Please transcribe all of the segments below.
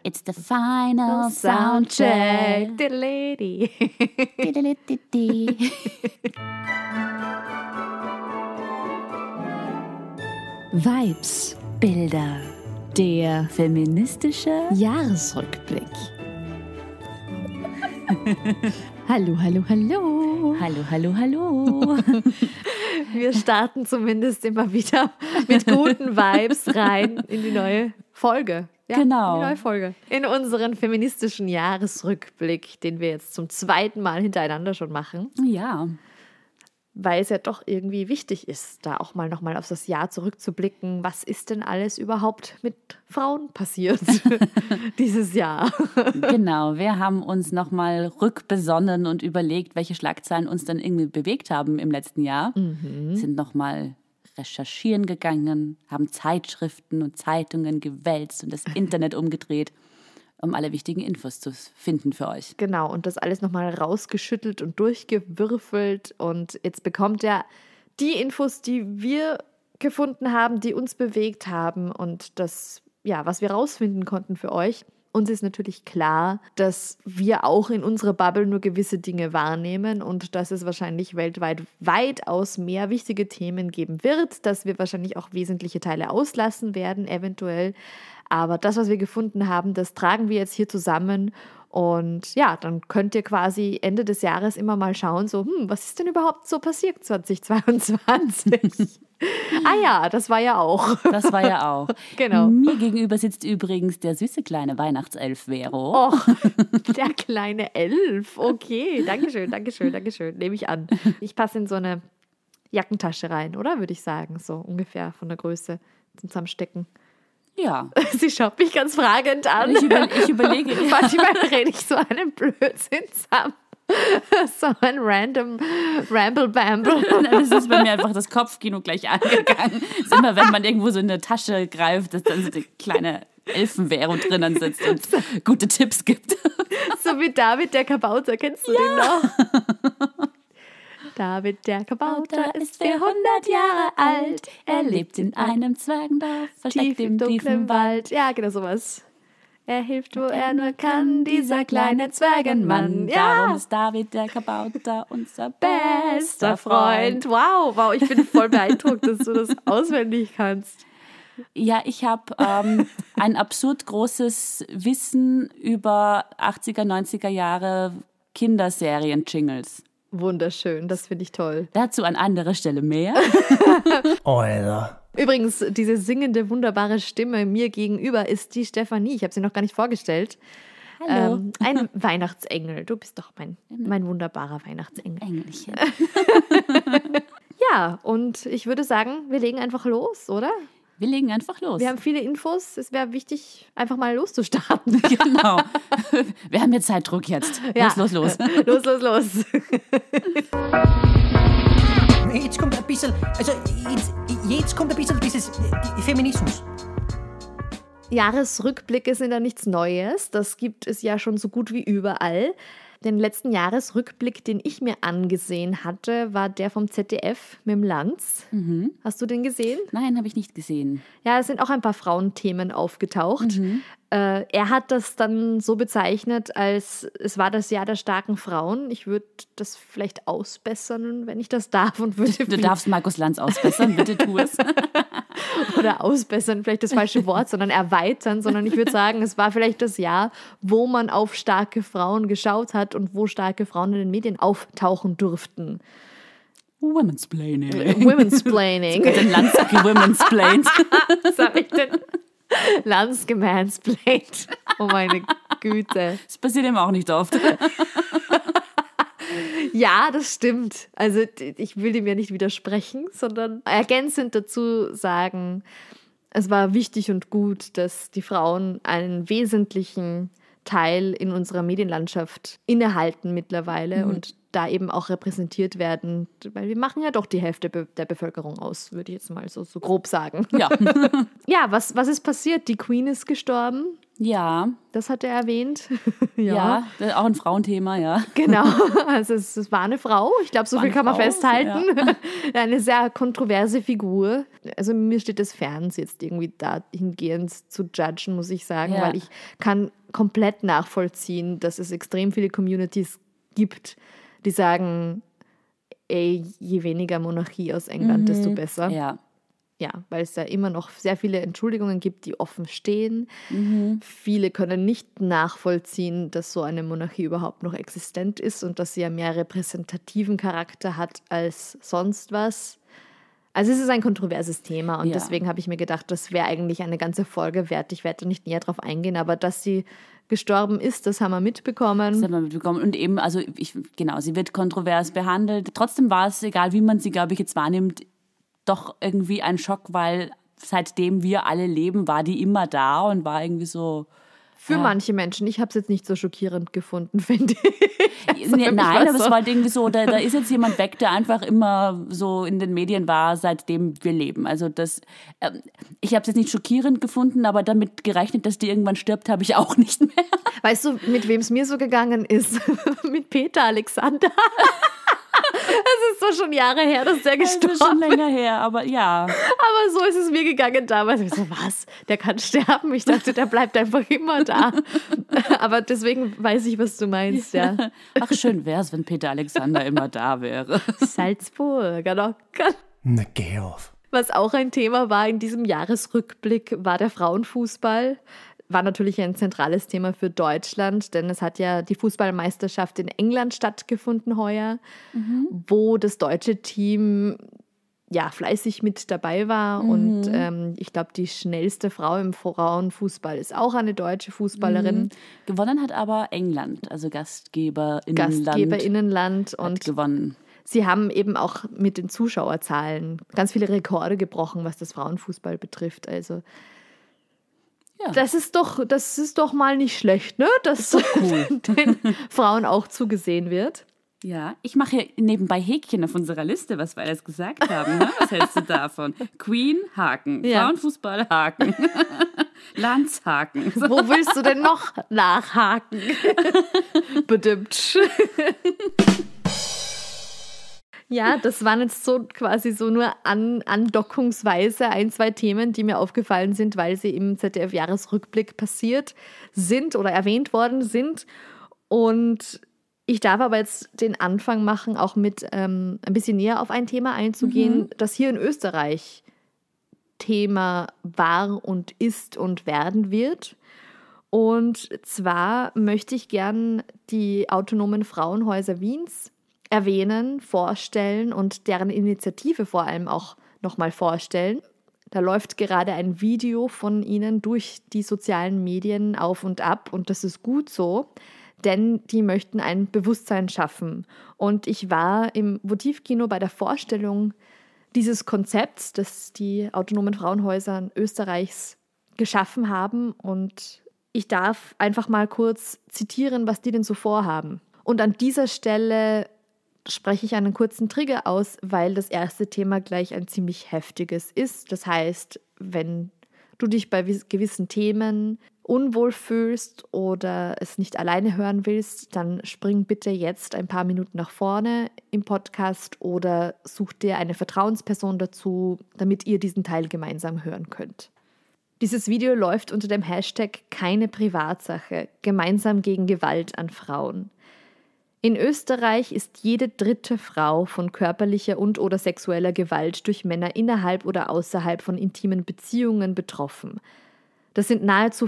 It's the final soundcheck. Diddly-dee. Diddly-dee-dee. Vibes, Bilder, der feministische Jahresrückblick. Hallo, hallo, hallo. Hallo, hallo, hallo. Wir starten zumindest immer wieder mit guten Vibes rein in die neue Folge. Ja, Genau. In die neue Folge. In unseren feministischen Jahresrückblick, den wir jetzt zum zweiten Mal hintereinander schon machen. Ja. Weil es ja doch irgendwie wichtig ist, da auch mal nochmal auf das Jahr zurückzublicken. Was ist denn alles überhaupt mit Frauen passiert dieses Jahr? Genau, wir haben uns nochmal rückbesonnen und überlegt, welche Schlagzeilen uns dann irgendwie bewegt haben im letzten Jahr. Sind nochmal recherchieren gegangen, haben Zeitschriften und Zeitungen gewälzt und das Internet umgedreht, um alle wichtigen Infos zu finden für euch. Genau, und das alles nochmal rausgeschüttelt und durchgewürfelt. Und jetzt bekommt ihr die Infos, die wir gefunden haben, die uns bewegt haben und das, ja, was wir rausfinden konnten für euch. Uns ist natürlich klar, dass wir auch in unserer Bubble nur gewisse Dinge wahrnehmen und dass es wahrscheinlich weltweit weitaus mehr wichtige Themen geben wird, dass wir wahrscheinlich auch wesentliche Teile auslassen werden, eventuell. Aber das, was wir gefunden haben, das tragen wir jetzt hier zusammen. Und ja, dann könnt ihr quasi Ende des Jahres immer mal schauen, so, was ist denn überhaupt so passiert 2022? Ah ja, das war ja auch. Das war ja auch. Genau. Mir gegenüber sitzt übrigens der süße kleine Weihnachtself Vero. Oh, der kleine Elf. Okay, Dankeschön. Nehme ich an. Ich passe in so eine Jackentasche rein, oder? Würde ich sagen, so ungefähr von der Größe zum Zusammenstecken. Ja. Sie schaut mich ganz fragend an. Ich überlege. Manchmal rede ich so einen Blödsinn zusammen. So ein random Ramble-Bamble. Das ist bei mir einfach das Kopfkino gleich angegangen. Das ist immer, wenn man irgendwo so in eine Tasche greift, dass dann so die kleine Elfen-Vero drinnen sitzt und gute Tipps gibt. So wie David der Kabauter. Kennst du den noch? David der Kabauter ist 400 Jahre alt. Er lebt in einem Zwergendorf, versteckt Tief im tiefen Wald. Ja, genau sowas. Er hilft, wo er nur kann, dieser kleine Zwergenmann. Darum Ja, ist David der Kabauter unser bester Freund. Wow, ich bin voll beeindruckt, dass du das auswendig kannst. Ja, ich habe ein absurd großes Wissen über 80er, 90er Jahre Kinderserien-Jingles. Wunderschön, das finde ich toll. Dazu an anderer Stelle mehr. Alter. Übrigens, diese singende, wunderbare Stimme mir gegenüber ist die Stefanie. Ich habe sie noch gar nicht vorgestellt. Hallo. Ein Weihnachtsengel. Du bist doch mein wunderbarer Weihnachtsengel. Engelchen. Ja, und ich würde sagen, wir legen einfach los, oder? Wir legen einfach los. Wir haben viele Infos. Es wäre wichtig, einfach mal loszustarten. Genau. Wir haben jetzt Zeitdruck jetzt. Ja. Los. Los. Jetzt kommt ein bisschen, jetzt kommt ein bisschen dieses Feminismus. Jahresrückblicke sind ja nichts Neues. Das gibt es ja schon so gut wie überall. Den letzten Jahresrückblick, den ich mir angesehen hatte, war der vom ZDF mit dem Lanz. Hast du den gesehen? Nein, habe ich nicht gesehen. Ja, es sind auch ein paar Frauenthemen aufgetaucht. Er hat das dann so bezeichnet, als es war das Jahr der starken Frauen. Ich würde das vielleicht ausbessern, wenn ich das darf. Und würde Du darfst Markus Lanz ausbessern, bitte tu es. Oder ausbessern, vielleicht das falsche Wort, sondern erweitern, sondern ich würde sagen, es war vielleicht das Jahr, wo man auf starke Frauen geschaut hat und wo starke Frauen in den Medien auftauchen durften. Women'splaining. Den Lanz women'splained. Was habe ich denn? Lanz gemansplained. Oh meine Güte. Das passiert ihm auch nicht oft. Ja, das stimmt. Also ich will dem ja nicht widersprechen, sondern ergänzend dazu sagen, es war wichtig und gut, dass die Frauen einen wesentlichen Teil in unserer Medienlandschaft innehalten mittlerweile und da eben auch repräsentiert werden, weil wir machen ja doch die Hälfte der Bevölkerung aus, würde ich jetzt mal so grob sagen. Ja. Ja, was ist passiert? Die Queen ist gestorben. Ja. Das hat er erwähnt. Ja, das ist auch ein Frauenthema, ja. Genau, also es war eine Frau, ich glaube, so viel kann man festhalten. Ja. Eine sehr kontroverse Figur. Also mir steht es fern, sie jetzt irgendwie dahingehend zu judgen, muss ich sagen, weil ich kann komplett nachvollziehen, dass es extrem viele Communities gibt, die sagen, ey, je weniger Monarchie aus England, desto besser. Ja. Ja, weil es ja immer noch sehr viele Entschuldigungen gibt, die offen stehen. Viele können nicht nachvollziehen, dass so eine Monarchie überhaupt noch existent ist und dass sie ja mehr repräsentativen Charakter hat als sonst was. Also es ist ein kontroverses Thema und deswegen habe ich mir gedacht, das wäre eigentlich eine ganze Folge wert. Ich werde da nicht näher drauf eingehen, aber dass sie gestorben ist, das haben wir mitbekommen. Das haben wir mitbekommen. Und eben, also sie wird kontrovers behandelt. Trotzdem war es, egal wie man sie, glaube ich, jetzt wahrnimmt, doch irgendwie ein Schock, weil seitdem wir alle leben, war die immer da und war irgendwie so... Für manche Menschen. Ich habe es jetzt nicht so schockierend gefunden, finde ich. Nein, aber es war halt irgendwie so, da ist jetzt jemand weg, der einfach immer so in den Medien war, seitdem wir leben. Also ich habe es jetzt nicht schockierend gefunden, aber damit gerechnet, dass die irgendwann stirbt, habe ich auch nicht mehr. Weißt du, mit wem es mir so gegangen ist? Mit Peter Alexander. Es ist so schon Jahre her, dass der gestorben ist. Das ist schon länger her, aber ja. Aber so ist es mir gegangen damals. Ich so, was? Der kann sterben? Ich dachte, der bleibt einfach immer da. Aber deswegen weiß ich, was du meinst, ja. Ach, schön wäre es, wenn Peter Alexander immer da wäre. Salzburger locker. Na, geh auf. Was auch ein Thema war in diesem Jahresrückblick, war der Frauenfußball. War natürlich ein zentrales Thema für Deutschland, denn es hat ja die Fußballmeisterschaft in England stattgefunden heuer, wo das deutsche Team fleißig mit dabei war. Und ich glaube, die schnellste Frau im Frauenfußball ist auch eine deutsche Fußballerin. Gewonnen hat aber England, also Gastgeberinnenland. Und gewonnen. Sie haben eben auch mit den Zuschauerzahlen ganz viele Rekorde gebrochen, was das Frauenfußball betrifft. Also das ist doch mal nicht schlecht, ne? Dass cool. Den Frauen auch zugesehen wird. Ja, ich mache hier nebenbei Häkchen auf unserer Liste, was wir alles gesagt haben. Ne? Was hältst du davon? Queen, Haken. Ja. Frauenfußball, Haken. Lanz, Haken. So. Wo willst du denn noch nachhaken? Bedimmt. Ja, das waren jetzt so quasi so nur andockungsweise 1-2 Themen, die mir aufgefallen sind, weil sie im ZDF-Jahresrückblick passiert sind oder erwähnt worden sind. Und ich darf aber jetzt den Anfang machen, auch mit ein bisschen näher auf ein Thema einzugehen, das hier in Österreich Thema war und ist und werden wird. Und zwar möchte ich gern die autonomen Frauenhäuser Wiens erwähnen, vorstellen und deren Initiative vor allem auch nochmal vorstellen. Da läuft gerade ein Video von ihnen durch die sozialen Medien auf und ab und das ist gut so, denn die möchten ein Bewusstsein schaffen. Und ich war im Votivkino bei der Vorstellung dieses Konzepts, das die autonomen Frauenhäuser Österreichs geschaffen haben und ich darf einfach mal kurz zitieren, was die denn so vorhaben. Und an dieser Stelle spreche ich einen kurzen Trigger aus, weil das erste Thema gleich ein ziemlich heftiges ist. Das heißt, wenn du dich bei gewissen Themen unwohl fühlst oder es nicht alleine hören willst, dann spring bitte jetzt ein paar Minuten nach vorne im Podcast oder such dir eine Vertrauensperson dazu, damit ihr diesen Teil gemeinsam hören könnt. Dieses Video läuft unter dem Hashtag #keine Privatsache, gemeinsam gegen Gewalt an Frauen. In Österreich ist jede 3. Frau von körperlicher und/oder sexueller Gewalt durch Männer innerhalb oder außerhalb von intimen Beziehungen betroffen. Das sind nahezu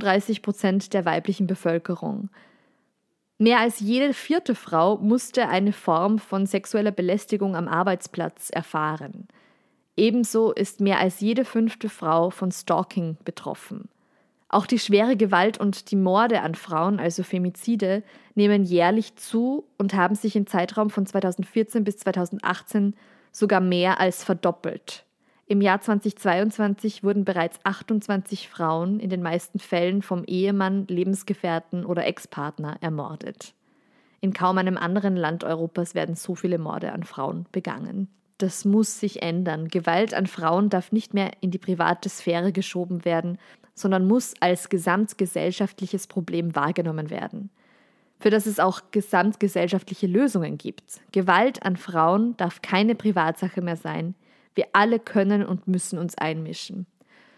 35% der weiblichen Bevölkerung. Mehr als jede 4. Frau musste eine Form von sexueller Belästigung am Arbeitsplatz erfahren. Ebenso ist mehr als jede 5. Frau von Stalking betroffen. Auch die schwere Gewalt und die Morde an Frauen, also Femizide, nehmen jährlich zu und haben sich im Zeitraum von 2014 bis 2018 sogar mehr als verdoppelt. Im Jahr 2022 wurden bereits 28 Frauen, in den meisten Fällen vom Ehemann, Lebensgefährten oder Ex-Partner, ermordet. In kaum einem anderen Land Europas werden so viele Morde an Frauen begangen. Das muss sich ändern. Gewalt an Frauen darf nicht mehr in die private Sphäre geschoben werden, sondern muss als gesamtgesellschaftliches Problem wahrgenommen werden, für das es auch gesamtgesellschaftliche Lösungen gibt. Gewalt an Frauen darf keine Privatsache mehr sein. Wir alle können und müssen uns einmischen.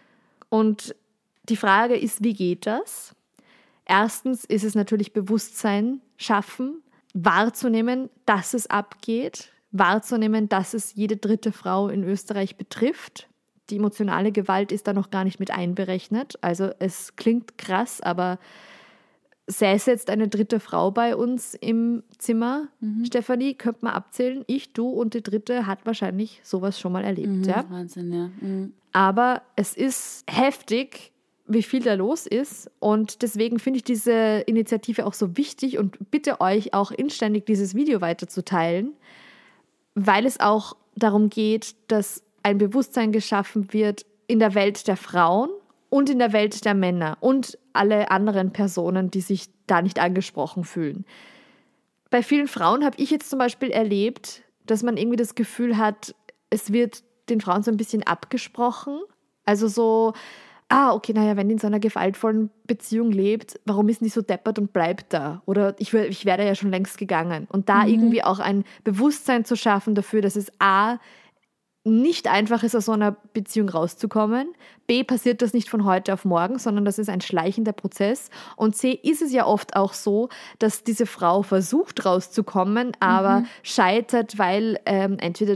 Und die Frage ist, wie geht das? Erstens ist es natürlich Bewusstsein schaffen, wahrzunehmen, dass es abgeht, wahrzunehmen, dass es jede 3. Frau in Österreich betrifft. Die emotionale Gewalt ist da noch gar nicht mit einberechnet. Also es klingt krass, aber säße jetzt eine 3. Frau bei uns im Zimmer, Stefanie, könnte man abzählen, ich, du und die 3. hat wahrscheinlich sowas schon mal erlebt. Ja? Wahnsinn, ja. Aber es ist heftig, wie viel da los ist, und deswegen finde ich diese Initiative auch so wichtig und bitte euch auch inständig dieses Video weiterzuteilen, weil es auch darum geht, dass ein Bewusstsein geschaffen wird in der Welt der Frauen und in der Welt der Männer und alle anderen Personen, die sich da nicht angesprochen fühlen. Bei vielen Frauen habe ich jetzt zum Beispiel erlebt, dass man irgendwie das Gefühl hat, es wird den Frauen so ein bisschen abgesprochen. Also so, okay, naja, wenn die in so einer gewaltvollen Beziehung lebt, warum ist die so deppert und bleibt da? Oder ich wäre ja schon längst gegangen. Und da irgendwie auch ein Bewusstsein zu schaffen dafür, dass es nicht einfach ist, aus so einer Beziehung rauszukommen. B, passiert das nicht von heute auf morgen, sondern das ist ein schleichender Prozess. Und C, ist es ja oft auch so, dass diese Frau versucht rauszukommen, aber scheitert, weil entweder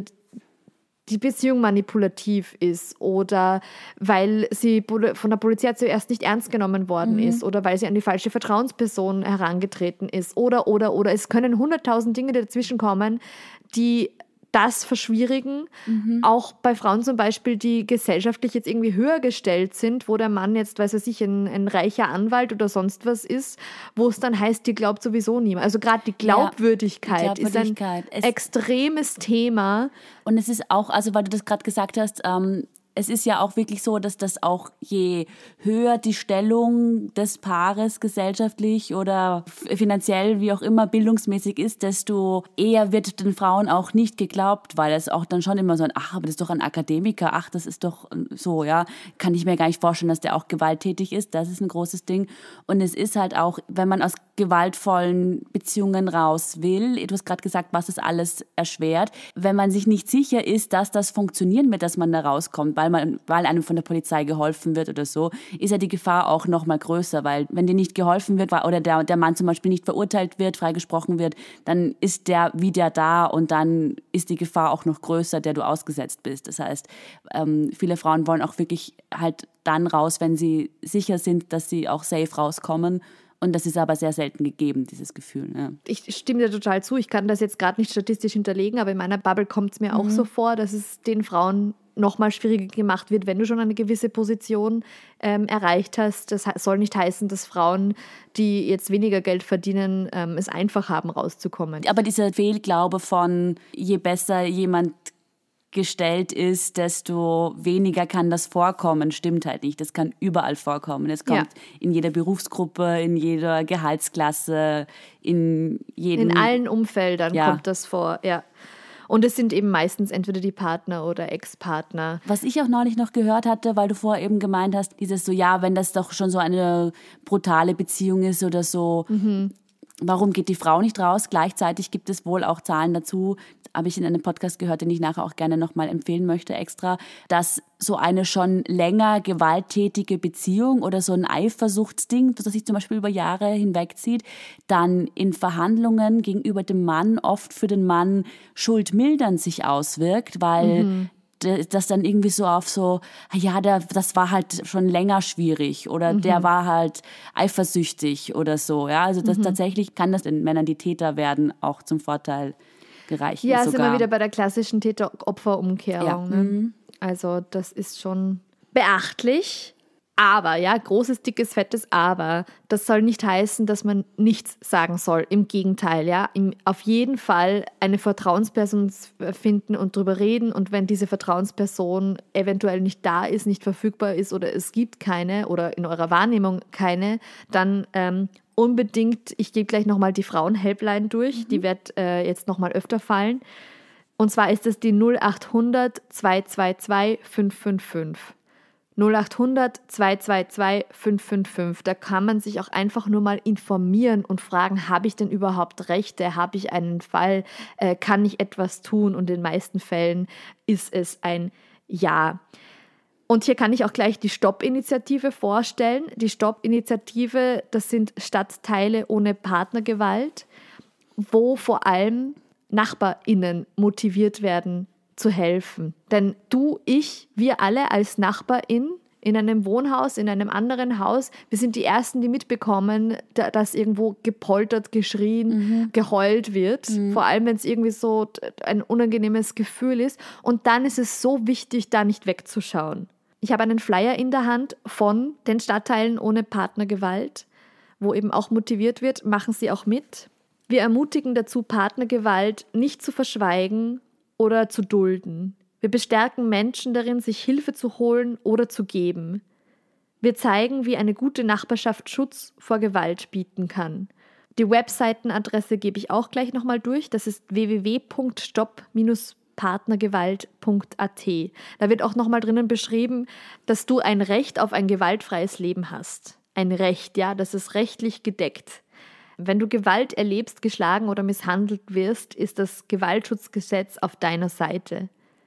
die Beziehung manipulativ ist oder weil sie von der Polizei zuerst nicht ernst genommen worden ist oder weil sie an die falsche Vertrauensperson herangetreten ist oder. Es können 100.000 Dinge dazwischen kommen, die das verschwierigen. Auch bei Frauen zum Beispiel, die gesellschaftlich jetzt irgendwie höher gestellt sind, wo der Mann jetzt, weiß ich, ein reicher Anwalt oder sonst was ist, wo es dann heißt, die glaubt sowieso niemand. Also gerade die Glaubwürdigkeit ist ein extremes Thema. Und es ist auch, also weil du das gerade gesagt hast, es ist ja auch wirklich so, dass das auch je höher die Stellung des Paares gesellschaftlich oder finanziell, wie auch immer, bildungsmäßig ist, desto eher wird den Frauen auch nicht geglaubt, weil es auch dann schon immer so aber das ist doch ein Akademiker, das ist doch so, ja, kann ich mir gar nicht vorstellen, dass der auch gewalttätig ist, das ist ein großes Ding. Und es ist halt auch, wenn man aus gewaltvollen Beziehungen raus will, du hast gerade gesagt, was es alles erschwert, wenn man sich nicht sicher ist, dass das funktionieren wird, dass man da rauskommt, weil einem von der Polizei geholfen wird oder so, ist ja die Gefahr auch noch mal größer, weil wenn dir nicht geholfen wird oder der Mann zum Beispiel nicht verurteilt wird, freigesprochen wird, dann ist der wieder da und dann ist die Gefahr auch noch größer, der du ausgesetzt bist. Das heißt, viele Frauen wollen auch wirklich halt dann raus, wenn sie sicher sind, dass sie auch safe rauskommen. Und das ist aber sehr selten gegeben, dieses Gefühl. Ja. Ich stimme dir total zu. Ich kann das jetzt gerade nicht statistisch hinterlegen, aber in meiner Bubble kommt es mir auch so vor, dass es den Frauen noch mal schwieriger gemacht wird, wenn du schon eine gewisse Position erreicht hast. Das soll nicht heißen, dass Frauen, die jetzt weniger Geld verdienen, es einfach haben, rauszukommen. Aber dieser Fehlglaube von, je besser jemand gestellt ist, desto weniger kann das vorkommen, stimmt halt nicht. Das kann überall vorkommen. Es kommt in jeder Berufsgruppe, in jeder Gehaltsklasse, in allen Umfeldern kommt das vor, ja. Und es sind eben meistens entweder die Partner oder Ex-Partner. Was ich auch neulich noch gehört hatte, weil du vorher eben gemeint hast, dieses so, ja, wenn das doch schon so eine brutale Beziehung ist oder so, warum geht die Frau nicht raus? Gleichzeitig gibt es wohl auch Zahlen dazu, habe ich in einem Podcast gehört, den ich nachher auch gerne nochmal empfehlen möchte extra, dass so eine schon länger gewalttätige Beziehung oder so ein Eifersuchtsding, das sich zum Beispiel über Jahre hinwegzieht, dann in Verhandlungen gegenüber dem Mann oft für den Mann schuldmildernd sich auswirkt, weil das dann irgendwie so auf so, ja, das war halt schon länger schwierig oder der war halt eifersüchtig oder so. Ja, also das tatsächlich kann das den Männern, die Täter werden, auch zum Vorteil gereichen. Ja, sind wir wieder bei der klassischen Täter-Opfer-Umkehrung. Ja. Ne? Also das ist schon beachtlich. Aber, ja, großes, dickes, fettes Aber, das soll nicht heißen, dass man nichts sagen soll. Im Gegenteil, ja. Auf jeden Fall eine Vertrauensperson finden und drüber reden. Und wenn diese Vertrauensperson eventuell nicht da ist, nicht verfügbar ist oder es gibt keine oder in eurer Wahrnehmung keine, dann unbedingt, ich gebe gleich nochmal die Frauen-Helpline durch, die wird jetzt nochmal öfter fallen. Und zwar ist es die 0800 222 555. 0800 222 555. Da kann man sich auch einfach nur mal informieren und fragen, habe ich denn überhaupt Rechte? Habe ich einen Fall? Kann ich etwas tun? Und in den meisten Fällen ist es ein Ja. Und hier kann ich auch gleich die Stopp-Initiative vorstellen. Die Stopp-Initiative, das sind Stadtteile ohne Partnergewalt, wo vor allem NachbarInnen motiviert werden, zu helfen. Denn du, ich, wir alle als NachbarInnen in einem Wohnhaus, in einem anderen Haus, wir sind die Ersten, die mitbekommen, dass irgendwo gepoltert, geschrien, geheult wird. Vor allem, wenn es irgendwie so ein unangenehmes Gefühl ist. Und dann ist es so wichtig, da nicht wegzuschauen. Ich habe einen Flyer in der Hand von den Stadtteilen ohne Partnergewalt, wo eben auch motiviert wird, machen Sie auch mit. Wir ermutigen dazu, Partnergewalt nicht zu verschweigen oder zu dulden. Wir bestärken Menschen darin, sich Hilfe zu holen oder zu geben. Wir zeigen, wie eine gute Nachbarschaft Schutz vor Gewalt bieten kann. Die Webseitenadresse gebe ich auch gleich nochmal durch. Das ist www.stopp-partnergewalt.at. Da wird auch nochmal drinnen beschrieben, dass du ein Recht auf ein gewaltfreies Leben hast. Ein Recht, ja, das ist rechtlich gedeckt. Wenn du Gewalt erlebst, geschlagen oder misshandelt wirst, ist das Gewaltschutzgesetz auf deiner Seite.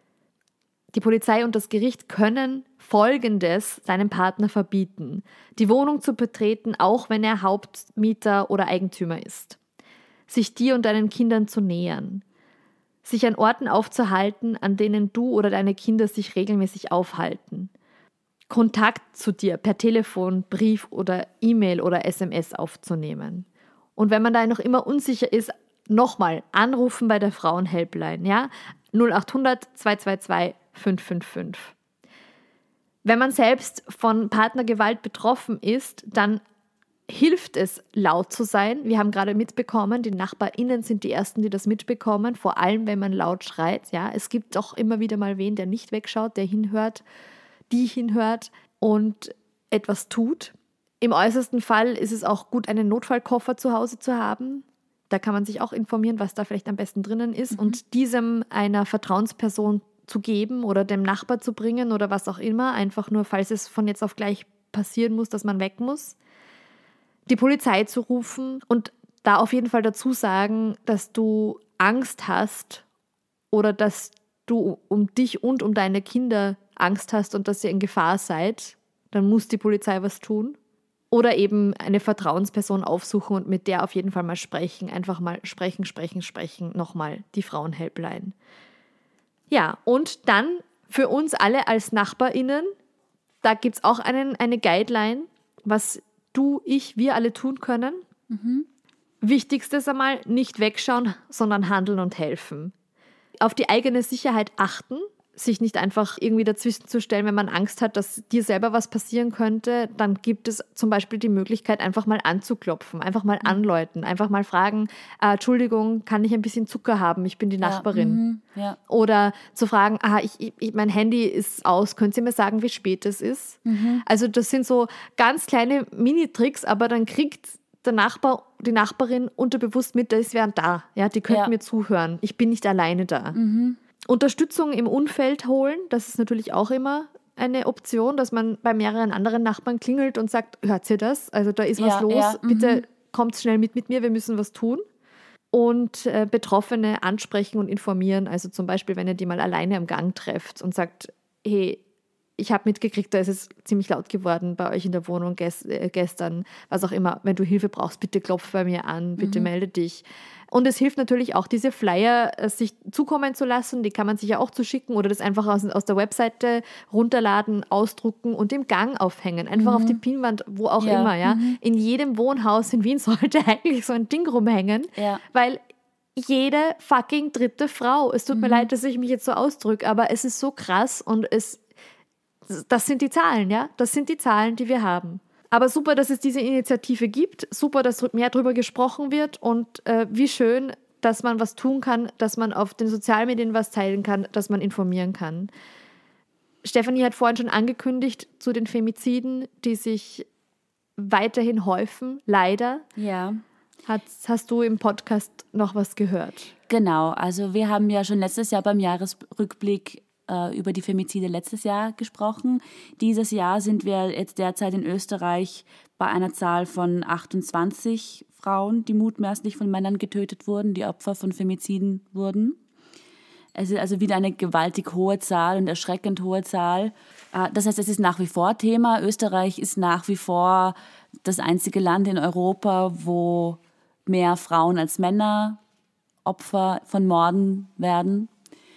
Die Polizei und das Gericht können Folgendes seinem Partner verbieten: die Wohnung zu betreten, auch wenn er Hauptmieter oder Eigentümer ist. Sich dir und deinen Kindern zu nähern. Sich an Orten aufzuhalten, an denen du oder deine Kinder sich regelmäßig aufhalten. Kontakt zu dir per Telefon, Brief oder E-Mail oder SMS aufzunehmen. Und wenn man da noch immer unsicher ist, nochmal anrufen bei der Frauen-Helpline, ja? 0800 222 555. Wenn man selbst von Partnergewalt betroffen ist, dann hilft es, laut zu sein. Wir haben gerade mitbekommen, die NachbarInnen sind die Ersten, die das mitbekommen, vor allem, wenn man laut schreit. Ja? Es gibt auch immer wieder mal wen, der nicht wegschaut, der hinhört, die hinhört und etwas tut. Im äußersten Fall ist es auch gut, einen Notfallkoffer zu Hause zu haben. Da kann man sich auch informieren, was da vielleicht am besten drinnen ist und diesem einer Vertrauensperson zu geben oder dem Nachbar zu bringen oder was auch immer, einfach nur, falls es von jetzt auf gleich passieren muss, dass man weg muss. Die Polizei zu rufen und da auf jeden Fall dazu sagen, dass du Angst hast oder dass du um dich und um deine Kinder Angst hast und dass ihr in Gefahr seid, dann muss die Polizei was tun. Oder eben eine Vertrauensperson aufsuchen und mit der auf jeden Fall mal sprechen. Einfach mal sprechen. Nochmal die Frauen-Helpline. Ja, und dann für uns alle als NachbarInnen, da gibt es auch eine Guideline, was du, ich, wir alle tun können. Wichtigstes einmal, nicht wegschauen, sondern handeln und helfen. Auf die eigene Sicherheit achten, sich nicht einfach irgendwie dazwischen zu stellen, wenn man Angst hat, dass dir selber was passieren könnte, dann gibt es zum Beispiel die Möglichkeit, einfach mal anzuklopfen, einfach mal anläuten, einfach mal fragen, Entschuldigung, kann ich ein bisschen Zucker haben? Ich bin die Nachbarin. Ja. Oder zu fragen, mein Handy ist aus, könnt ihr mir sagen, wie spät es ist? Also das sind so ganz kleine Mini-Tricks, aber dann kriegt der Nachbar, die Nachbarin unterbewusst mit, da ist wer da. Ja, die könnten mir zuhören. Ich bin nicht alleine da. Unterstützung im Umfeld holen, das ist natürlich auch immer eine Option, dass man bei mehreren anderen Nachbarn klingelt und sagt, hört ihr das? Also da ist was los, bitte kommt schnell mit mir, wir müssen was tun. Und Betroffene ansprechen und informieren, also zum Beispiel, wenn ihr die mal alleine am Gang trefft und sagt, hey, ich habe mitgekriegt, da ist es ziemlich laut geworden bei euch in der Wohnung gestern, was auch immer. Wenn du Hilfe brauchst, bitte klopf bei mir an, bitte melde dich. Und es hilft natürlich auch, diese Flyer sich zukommen zu lassen, die kann man sich ja auch zuschicken oder das einfach aus der Webseite runterladen, ausdrucken und im Gang aufhängen. Einfach auf die Pinnwand, wo auch immer. Ja. In jedem Wohnhaus in Wien sollte eigentlich so ein Ding rumhängen, weil jede fucking dritte Frau, es tut mir leid, dass ich mich jetzt so ausdrücke, aber es ist so krass und das sind die Zahlen, ja? Das sind die Zahlen, die wir haben. Aber super, dass es diese Initiative gibt. Super, dass mehr darüber gesprochen wird. Und wie schön, dass man was tun kann, dass man auf den Sozialmedien was teilen kann, dass man informieren kann. Stefanie hat vorhin schon angekündigt zu den Femiziden, die sich weiterhin häufen, leider. Ja. Hast du im Podcast noch was gehört? Genau, also wir haben ja schon letztes Jahr beim Jahresrückblick über die Femizide letztes Jahr gesprochen. Dieses Jahr sind wir jetzt derzeit in Österreich bei einer Zahl von 28 Frauen, die mutmaßlich von Männern getötet wurden, die Opfer von Femiziden wurden. Es ist also wieder eine gewaltig hohe Zahl und erschreckend hohe Zahl. Das heißt, es ist nach wie vor Thema. Österreich ist nach wie vor das einzige Land in Europa, wo mehr Frauen als Männer Opfer von Morden werden.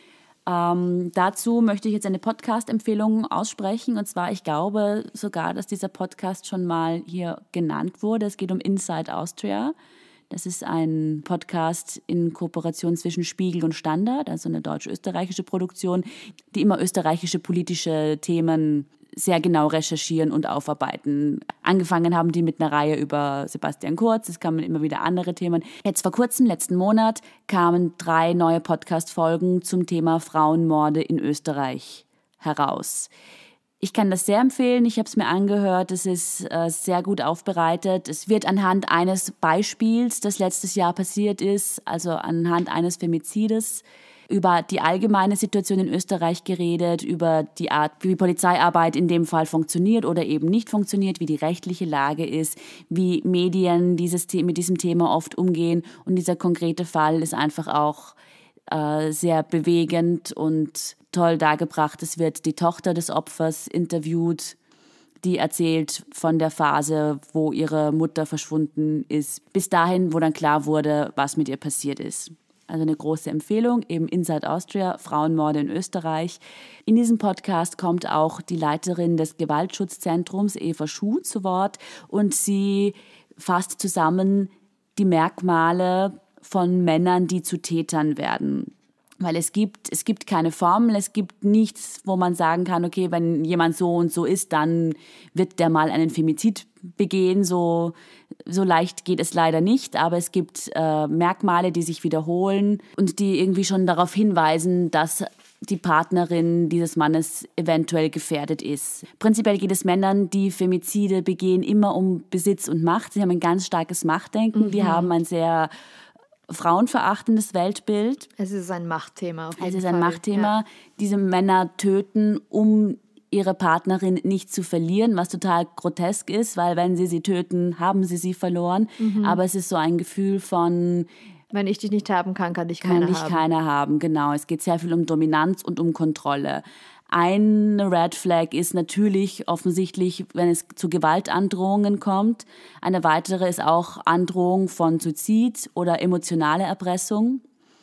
Dazu möchte ich jetzt eine Podcast-Empfehlung aussprechen. Und zwar, ich glaube sogar, dass dieser Podcast schon mal hier genannt wurde. Es geht um Inside Austria. Das ist ein Podcast in Kooperation zwischen Spiegel und Standard, also eine deutsch-österreichische Produktion, die immer österreichische politische Themen sehr genau recherchieren und aufarbeiten. Angefangen haben die mit einer Reihe über Sebastian Kurz, es kamen immer wieder andere Themen. Jetzt vor kurzem, letzten Monat, kamen 3 neue Podcast-Folgen zum Thema Frauenmorde in Österreich heraus. Ich kann das sehr empfehlen, ich habe es mir angehört, es ist sehr gut aufbereitet. Es wird anhand eines Beispiels, das letztes Jahr passiert ist, also anhand eines Femizides, über die allgemeine Situation in Österreich geredet, über die Art, wie Polizeiarbeit in dem Fall funktioniert oder eben nicht funktioniert, wie die rechtliche Lage ist, wie Medien mit diesem Thema oft umgehen. Und dieser konkrete Fall ist einfach auch sehr bewegend und toll dargebracht. Es wird die Tochter des Opfers interviewt, die erzählt von der Phase, wo ihre Mutter verschwunden ist, bis dahin, wo dann klar wurde, was mit ihr passiert ist. Also eine große Empfehlung, eben Inside Austria, Frauenmorde in Österreich. In diesem Podcast kommt auch die Leiterin des Gewaltschutzzentrums, Eva Schuh, zu Wort und sie fasst zusammen die Merkmale von Männern, die zu Tätern werden. Weil es gibt keine Formel, es gibt nichts, wo man sagen kann, okay, wenn jemand so und so ist, dann wird der mal einen Femizid begehen. So leicht geht es leider nicht, aber es gibt Merkmale, die sich wiederholen und die irgendwie schon darauf hinweisen, dass die Partnerin dieses Mannes eventuell gefährdet ist. Prinzipiell geht es Männern, die Femizide begehen, immer um Besitz und Macht. Sie haben ein ganz starkes Machtdenken, die haben ein sehr frauenverachtendes Weltbild. Es ist ein Machtthema auf jeden Fall. Es ist ein Machtthema. Ja. Diese Männer töten, um ihre Partnerin nicht zu verlieren, was total grotesk ist, weil wenn sie töten, haben sie verloren. Aber es ist so ein Gefühl von... Wenn ich dich nicht haben kann, kann dich keiner haben. Genau. Es geht sehr viel um Dominanz und um Kontrolle. Eine Red Flag ist natürlich offensichtlich, wenn es zu Gewaltandrohungen kommt. Eine weitere ist auch Androhung von Suizid oder emotionale Erpressung.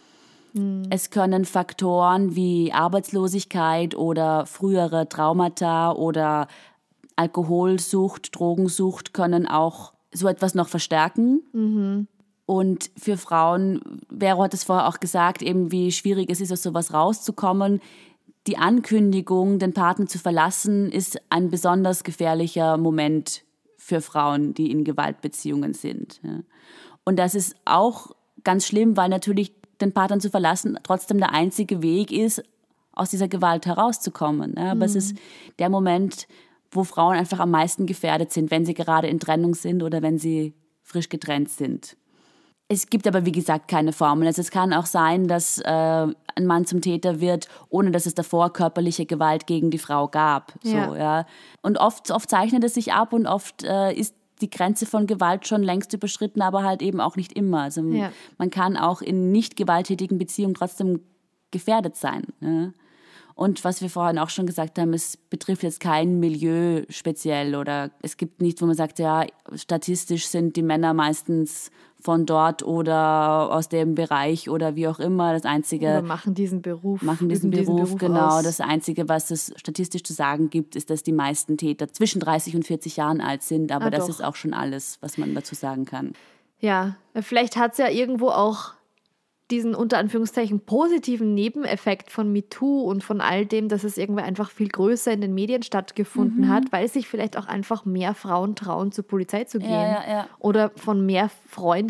Es können Faktoren wie Arbeitslosigkeit oder frühere Traumata oder Alkoholsucht, Drogensucht können auch so etwas noch verstärken. Und für Frauen, Vero hat es vorher auch gesagt, eben wie schwierig es ist, aus sowas rauszukommen. Die Ankündigung, den Partner zu verlassen, ist ein besonders gefährlicher Moment für Frauen, die in Gewaltbeziehungen sind. Und das ist auch ganz schlimm, weil natürlich den Partner zu verlassen trotzdem der einzige Weg ist, aus dieser Gewalt herauszukommen. Aber es ist der Moment, wo Frauen einfach am meisten gefährdet sind, wenn sie gerade in Trennung sind oder wenn sie frisch getrennt sind. Es gibt aber, wie gesagt, keine Formel. Also es kann auch sein, dass ein Mann zum Täter wird, ohne dass es davor körperliche Gewalt gegen die Frau gab. Ja. Und oft zeichnet es sich ab und oft ist die Grenze von Gewalt schon längst überschritten, aber halt eben auch nicht immer. Also man kann auch in nicht gewalttätigen Beziehungen trotzdem gefährdet sein. Ja. Und was wir vorhin auch schon gesagt haben, es betrifft jetzt kein Milieu speziell oder es gibt nicht, wo man sagt, ja, statistisch sind die Männer meistens von dort oder aus dem Bereich oder wie auch immer. Das Einzige... Oder machen diesen Beruf genau. aus. Das Einzige, was es statistisch zu sagen gibt, ist, dass die meisten Täter zwischen 30 und 40 Jahren alt sind. Aber das ist auch schon alles, was man dazu sagen kann. Ja, vielleicht hat es ja irgendwo auch diesen unter Anführungszeichen positiven Nebeneffekt von MeToo und von all dem, dass es irgendwie einfach viel größer in den Medien stattgefunden hat, weil sich vielleicht auch einfach mehr Frauen trauen, zur Polizei zu gehen. Ja. Oder von mehr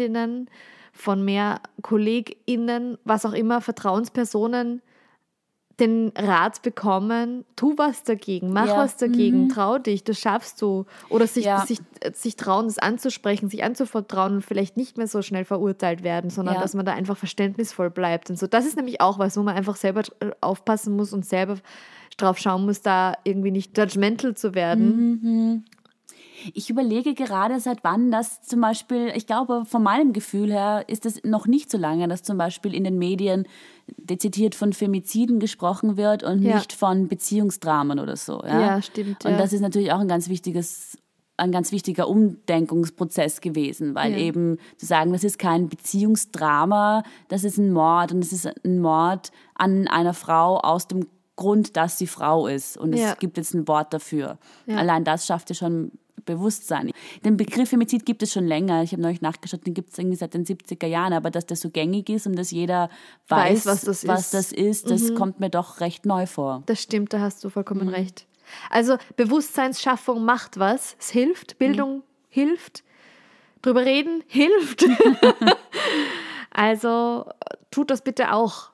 Freundinnen, von mehr KollegInnen, was auch immer, Vertrauenspersonen den Rat bekommen, tu was dagegen, mach was dagegen, trau dich, das schaffst du. Oder sich trauen, das anzusprechen, sich anzuvertrauen und vielleicht nicht mehr so schnell verurteilt werden, sondern dass man da einfach verständnisvoll bleibt und so. Das ist nämlich auch was, wo man einfach selber aufpassen muss und selber drauf schauen muss, da irgendwie nicht judgmental zu werden. Ich überlege gerade, seit wann das zum Beispiel, ich glaube, von meinem Gefühl her ist es noch nicht so lange, dass zum Beispiel in den Medien dezidiert von Femiziden gesprochen wird und nicht von Beziehungsdramen oder so. Ja, stimmt. Und das ist natürlich auch ein ganz wichtiger Umdenkungsprozess gewesen, weil eben zu sagen, das ist kein Beziehungsdrama, das ist ein Mord und es ist ein Mord an einer Frau aus dem Grund, dass sie Frau ist und es gibt jetzt ein Wort dafür. Ja. Allein das schafft ja schon Bewusstsein. Den Begriff Femizid gibt es schon länger. Ich habe neulich nachgeschaut, den gibt es irgendwie seit den 70er Jahren, aber dass der so gängig ist und dass jeder weiß was das ist, das kommt mir doch recht neu vor. Das stimmt, da hast du vollkommen recht. Also Bewusstseinsschaffung macht was, es hilft, Bildung hilft, drüber reden hilft. Also tut das bitte auch.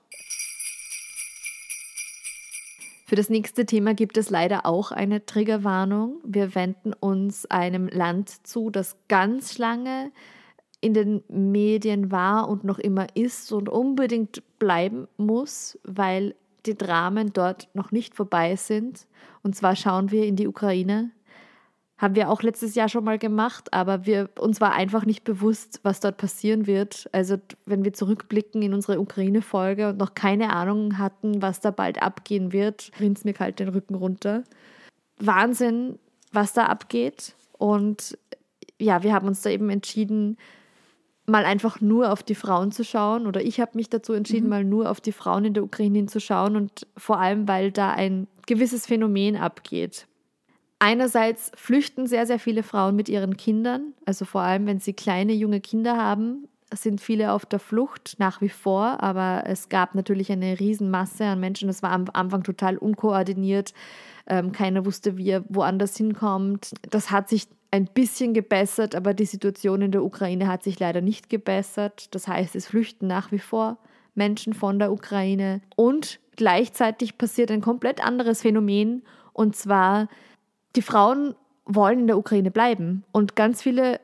Für das nächste Thema gibt es leider auch eine Triggerwarnung. Wir wenden uns einem Land zu, das ganz lange in den Medien war und noch immer ist und unbedingt bleiben muss, weil die Dramen dort noch nicht vorbei sind. Und zwar schauen wir in die Ukraine. Haben wir auch letztes Jahr schon mal gemacht, aber uns war einfach nicht bewusst, was dort passieren wird. Also wenn wir zurückblicken in unsere Ukraine-Folge und noch keine Ahnung hatten, was da bald abgehen wird, rinnt mir kalt den Rücken runter. Wahnsinn, was da abgeht. Und ja, wir haben uns da eben entschieden, mal einfach nur auf die Frauen zu schauen. Oder ich habe mich dazu entschieden, mal nur auf die Frauen in der Ukraine hinzuschauen. Und vor allem, weil da ein gewisses Phänomen abgeht. Einerseits flüchten sehr, sehr viele Frauen mit ihren Kindern, also vor allem, wenn sie kleine, junge Kinder haben, sind viele auf der Flucht nach wie vor, aber es gab natürlich eine Riesenmasse an Menschen, das war am Anfang total unkoordiniert, keiner wusste, wie er woanders hinkommt. Das hat sich ein bisschen gebessert, aber die Situation in der Ukraine hat sich leider nicht gebessert, das heißt, es flüchten nach wie vor Menschen von der Ukraine und gleichzeitig passiert ein komplett anderes Phänomen und zwar die Frauen wollen in der Ukraine bleiben und ganz viele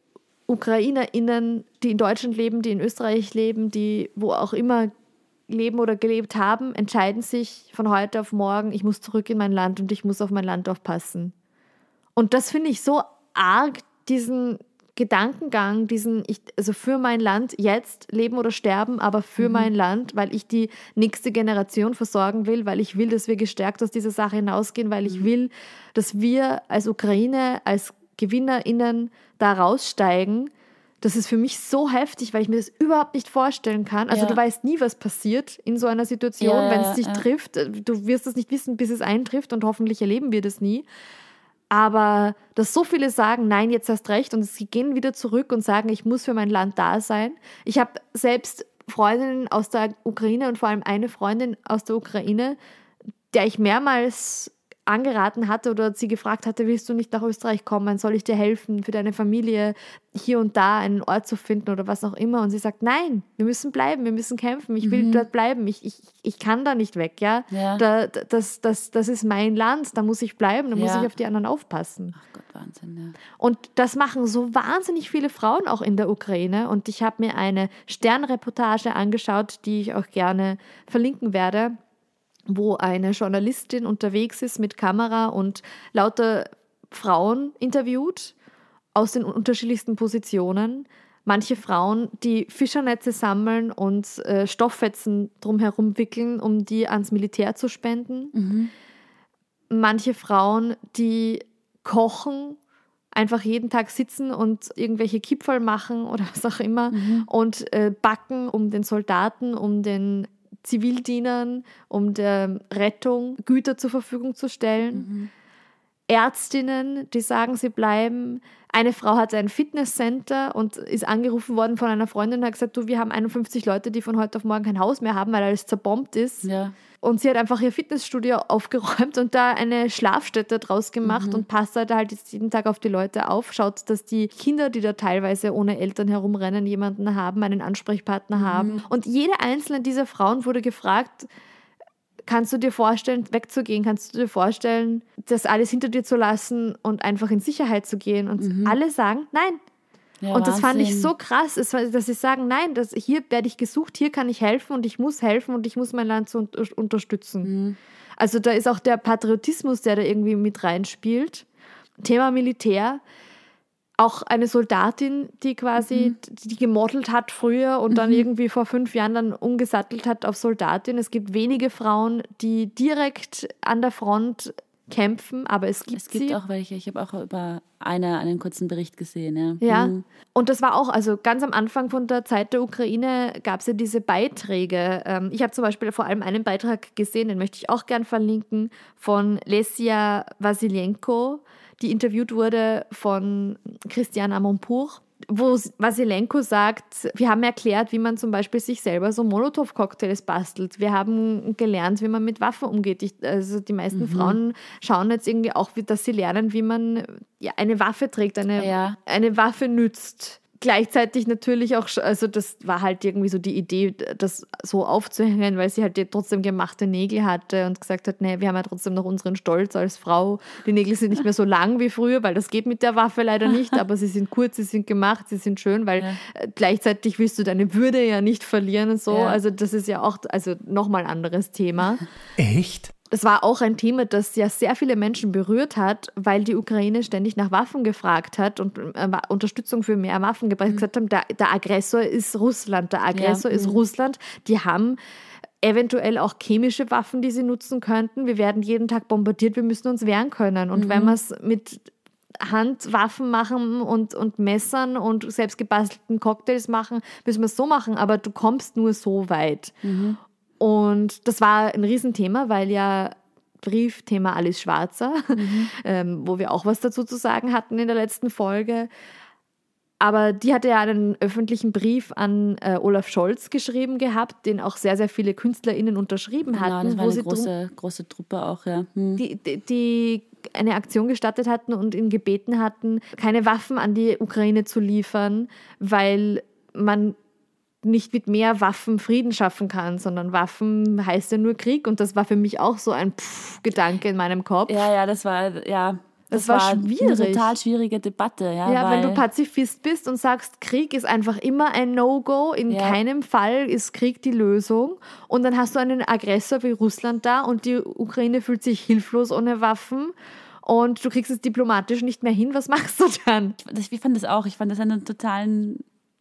UkrainerInnen, die in Deutschland leben, die in Österreich leben, die wo auch immer leben oder gelebt haben, entscheiden sich von heute auf morgen, ich muss zurück in mein Land und ich muss auf mein Land aufpassen. Und das finde ich so arg, diesen Gedankengang, also für mein Land jetzt leben oder sterben, aber für mein Land, weil ich die nächste Generation versorgen will, weil ich will, dass wir gestärkt aus dieser Sache hinausgehen, weil ich will, dass wir als Ukraine, als GewinnerInnen da raussteigen. Das ist für mich so heftig, weil ich mir das überhaupt nicht vorstellen kann. Also du weißt nie, was passiert in so einer Situation, wenn es dich trifft. Du wirst es nicht wissen, bis es eintrifft und hoffentlich erleben wir das nie. Aber dass so viele sagen, nein, jetzt hast recht und sie gehen wieder zurück und sagen, ich muss für mein Land da sein. Ich habe selbst Freundinnen aus der Ukraine und vor allem eine Freundin aus der Ukraine, der ich mehrmals angeraten hatte oder sie gefragt hatte, willst du nicht nach Österreich kommen, soll ich dir helfen, für deine Familie hier und da einen Ort zu finden oder was auch immer. Und sie sagt, nein, wir müssen bleiben, wir müssen kämpfen, ich will dort bleiben, ich kann da nicht weg, ja. Das ist mein Land, da muss ich bleiben, da muss ich auf die anderen aufpassen. Ach Gott, Wahnsinn, ja. Und das machen so wahnsinnig viele Frauen auch in der Ukraine und ich habe mir eine Stern-Reportage angeschaut, die ich auch gerne verlinken werde, wo eine Journalistin unterwegs ist mit Kamera und lauter Frauen interviewt aus den unterschiedlichsten Positionen. Manche Frauen, die Fischernetze sammeln und Stofffetzen drumherum wickeln, um die ans Militär zu spenden. Manche Frauen, die kochen, einfach jeden Tag sitzen und irgendwelche Kipferl machen oder was auch immer und backen, um den Soldaten, um den Zivildienern, um der Rettung Güter zur Verfügung zu stellen. Ärztinnen, die sagen, sie bleiben. Eine Frau hatte ein Fitnesscenter und ist angerufen worden von einer Freundin und hat gesagt, du, wir haben 51 Leute, die von heute auf morgen kein Haus mehr haben, weil alles zerbombt ist. Ja. Und sie hat einfach ihr Fitnessstudio aufgeräumt und da eine Schlafstätte draus gemacht und passt halt jetzt jeden Tag auf die Leute auf, schaut, dass die Kinder, die da teilweise ohne Eltern herumrennen, jemanden haben, einen Ansprechpartner haben. Und jede einzelne dieser Frauen wurde gefragt, kannst du dir vorstellen, wegzugehen? Kannst du dir vorstellen, das alles hinter dir zu lassen und einfach in Sicherheit zu gehen? Und alle sagen, nein. Ja, und das fand ich Wahnsinn. so krass, dass sie sagen, nein, hier werde ich gesucht, hier kann ich helfen und ich muss mein Land unterstützen. Also da ist auch der Patriotismus, der da irgendwie mit reinspielt. Thema Militär. Auch eine Soldatin, die quasi, die gemodelt hat früher und dann irgendwie vor 5 Jahren dann umgesattelt hat auf Soldatin. Es gibt wenige Frauen, die direkt an der Front kämpfen, aber es gibt sie. Auch welche. Ich habe auch über einen kurzen Bericht gesehen. Ja, und das war auch, also ganz am Anfang von der Zeit der Ukraine gab es ja diese Beiträge. Ich habe zum Beispiel vor allem einen Beitrag gesehen, den möchte ich auch gern verlinken, von Lesia Vasylenko, die interviewt wurde von Christian Amonpour, wo Vasylenko sagt, wir haben erklärt, wie man zum Beispiel sich selber so Molotow-Cocktails bastelt. Wir haben gelernt, wie man mit Waffen umgeht. Also die meisten Frauen schauen jetzt irgendwie auch, dass sie lernen, wie man eine Waffe trägt, eine Waffe nützt. Gleichzeitig natürlich auch, also das war halt irgendwie so die Idee, das so aufzuhängen, weil sie halt trotzdem gemachte Nägel hatte und gesagt hat, nee, wir haben ja trotzdem noch unseren Stolz als Frau. Die Nägel sind nicht mehr so lang wie früher, weil das geht mit der Waffe leider nicht, aber sie sind kurz, sie sind gemacht, sie sind schön, weil gleichzeitig willst du deine Würde ja nicht verlieren und so. Ja. Also das ist ja auch nochmal ein anderes Thema. Echt? Das war auch ein Thema, das ja sehr viele Menschen berührt hat, weil die Ukraine ständig nach Waffen gefragt hat und Unterstützung für mehr Waffen gesagt haben, der Aggressor ist Russland, ist Russland. Die haben eventuell auch chemische Waffen, die sie nutzen könnten. Wir werden jeden Tag bombardiert, wir müssen uns wehren können. Und wenn wir es mit Handwaffen machen und Messern und selbstgebastelten Cocktails machen, müssen wir es so machen, aber du kommst nur so weit. Und das war ein Riesenthema, weil ja Briefthema Alice Schwarzer, wo wir auch was dazu zu sagen hatten in der letzten Folge. Aber die hatte ja einen öffentlichen Brief an Olaf Scholz geschrieben gehabt, den auch sehr, sehr viele KünstlerInnen unterschrieben hatten. Das war eine große Truppe auch, ja. Die eine Aktion gestartet hatten und ihn gebeten hatten, keine Waffen an die Ukraine zu liefern, weil man nicht mit mehr Waffen Frieden schaffen kann, sondern Waffen heißt ja nur Krieg. Und das war für mich auch so ein Gedanke in meinem Kopf. Ja, das war schwierig. Eine total schwierige Debatte. Ja, wenn du Pazifist bist und sagst, Krieg ist einfach immer ein No-Go, in keinem Fall ist Krieg die Lösung. Und dann hast du einen Aggressor wie Russland da und die Ukraine fühlt sich hilflos ohne Waffen. Und du kriegst es diplomatisch nicht mehr hin. Was machst du dann? Ich fand das auch. Ich fand das einen totalen...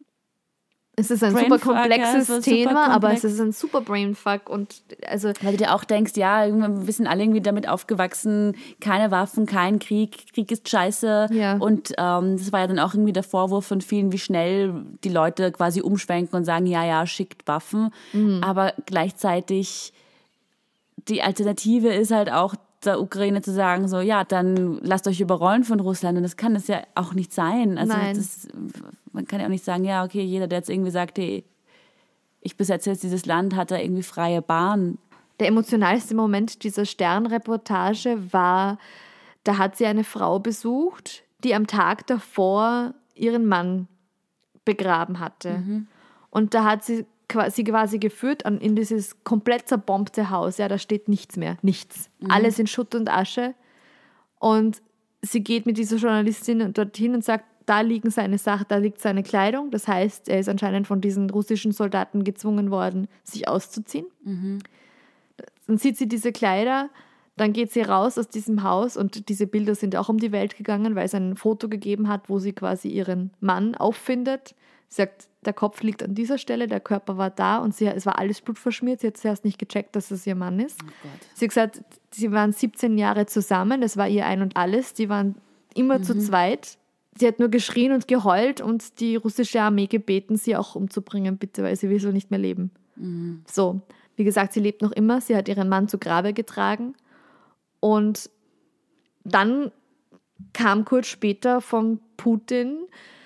Es ist ein super komplexes Thema, aber es ist ein super Brainfuck. Und also weil du dir auch denkst, wir sind alle irgendwie damit aufgewachsen, keine Waffen, kein Krieg, Krieg ist scheiße. Ja. Und das war ja dann auch irgendwie der Vorwurf von vielen, wie schnell die Leute quasi umschwenken und sagen, schickt Waffen. Aber gleichzeitig die Alternative ist halt auch, der Ukraine zu sagen, so, dann lasst euch überrollen von Russland. Und das kann es ja auch nicht sein. Also man kann ja auch nicht sagen, jeder, der jetzt irgendwie sagt, hey, ich besetze jetzt dieses Land, hat da irgendwie freie Bahn. Der emotionalste Moment dieser Stern-Reportage war, da hat sie eine Frau besucht, die am Tag davor ihren Mann begraben hatte. Und da hat sie quasi geführt in dieses komplett zerbombte Haus. Ja, da steht nichts mehr. Nichts. Alles in Schutt und Asche. Und sie geht mit dieser Journalistin dorthin und sagt, da liegt seine Kleidung. Das heißt, er ist anscheinend von diesen russischen Soldaten gezwungen worden, sich auszuziehen. Dann sieht sie diese Kleider, dann geht sie raus aus diesem Haus und diese Bilder sind auch um die Welt gegangen, weil es ein Foto gegeben hat, wo sie quasi ihren Mann auffindet. Sie sagt, der Kopf liegt an dieser Stelle, der Körper war da und es war alles blutverschmiert. Sie hat zuerst nicht gecheckt, dass es ihr Mann ist. Oh Gott. Sie hat gesagt, sie waren 17 Jahre zusammen, das war ihr Ein und Alles. Die waren immer zu zweit. Sie hat nur geschrien und geheult und die russische Armee gebeten, sie auch umzubringen, bitte, weil sie will so nicht mehr leben. So, wie gesagt, sie lebt noch immer. Sie hat ihren Mann zu Grabe getragen. Und dann kam kurz später von Putin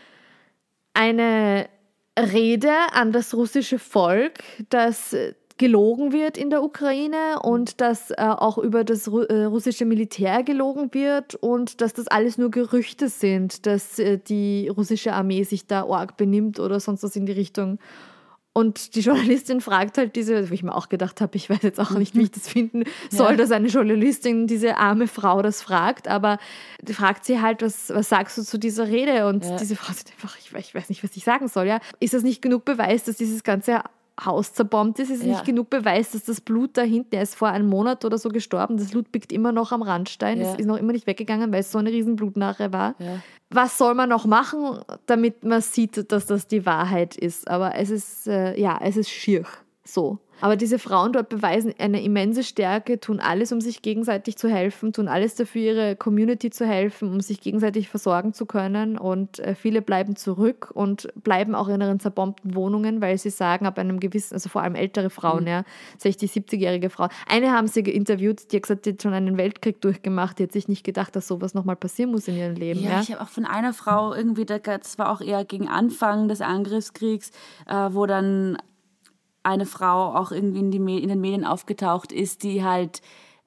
eine Rede an das russische Volk, dass gelogen wird in der Ukraine und dass auch über das russische Militär gelogen wird und dass das alles nur Gerüchte sind, dass die russische Armee sich da arg benimmt oder sonst was in die Richtung. Und die Journalistin fragt halt wo ich mir auch gedacht habe, ich weiß jetzt auch nicht, wie ich das finden soll, dass eine Journalistin diese arme Frau das fragt, aber die fragt sie halt, was sagst du zu dieser Rede? Und diese Frau sagt einfach, ich weiß nicht, was ich sagen soll. Ja? Ist das nicht genug Beweis, dass dieses ganze Haus zerbombt ist? Ist es nicht genug Beweis, dass das Blut da hinten, er ist vor einem Monat oder so gestorben, das Blut biegt immer noch am Randstein, es ist noch immer nicht weggegangen, weil es so eine riesen Blutnarre war. Ja. Was soll man noch machen, damit man sieht, dass das die Wahrheit ist? Aber es ist, es ist schier so. Aber diese Frauen dort beweisen eine immense Stärke, tun alles, um sich gegenseitig zu helfen, tun alles dafür, ihre Community zu helfen, um sich gegenseitig versorgen zu können. Und viele bleiben zurück und bleiben auch in ihren zerbombten Wohnungen, weil sie sagen, ab einem gewissen, also vor allem ältere Frauen, 60-, 70-jährige Frauen. Eine haben sie interviewt, die hat gesagt, die hat schon einen Weltkrieg durchgemacht, die hat sich nicht gedacht, dass sowas nochmal passieren muss in ihrem Leben. Ja, ich habe auch von einer Frau irgendwie, das war auch eher gegen Anfang des Angriffskriegs, wo dann eine Frau auch irgendwie in den Medien aufgetaucht ist, die halt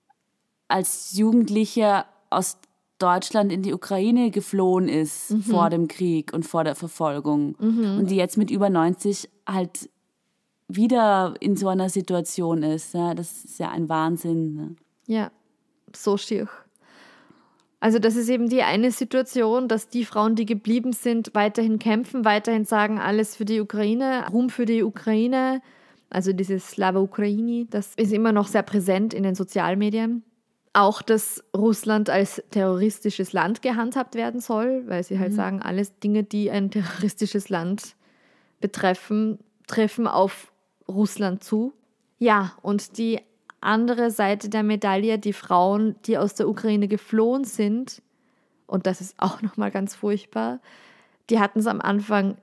als Jugendliche aus Deutschland in die Ukraine geflohen ist vor dem Krieg und vor der Verfolgung. Und die jetzt mit über 90 halt wieder in so einer Situation ist. Ja, das ist ja ein Wahnsinn. Ne? Ja, so schier. Also das ist eben die eine Situation, dass die Frauen, die geblieben sind, weiterhin kämpfen, weiterhin sagen, alles für die Ukraine, Ruhm für die Ukraine. Also dieses Slava Ukraini, das ist immer noch sehr präsent in den Sozialmedien. Auch, dass Russland als terroristisches Land gehandhabt werden soll, weil sie halt sagen, alles Dinge, die ein terroristisches Land betreffen, treffen auf Russland zu. Ja, und die andere Seite der Medaille, die Frauen, die aus der Ukraine geflohen sind, und das ist auch nochmal ganz furchtbar, die hatten es am Anfang,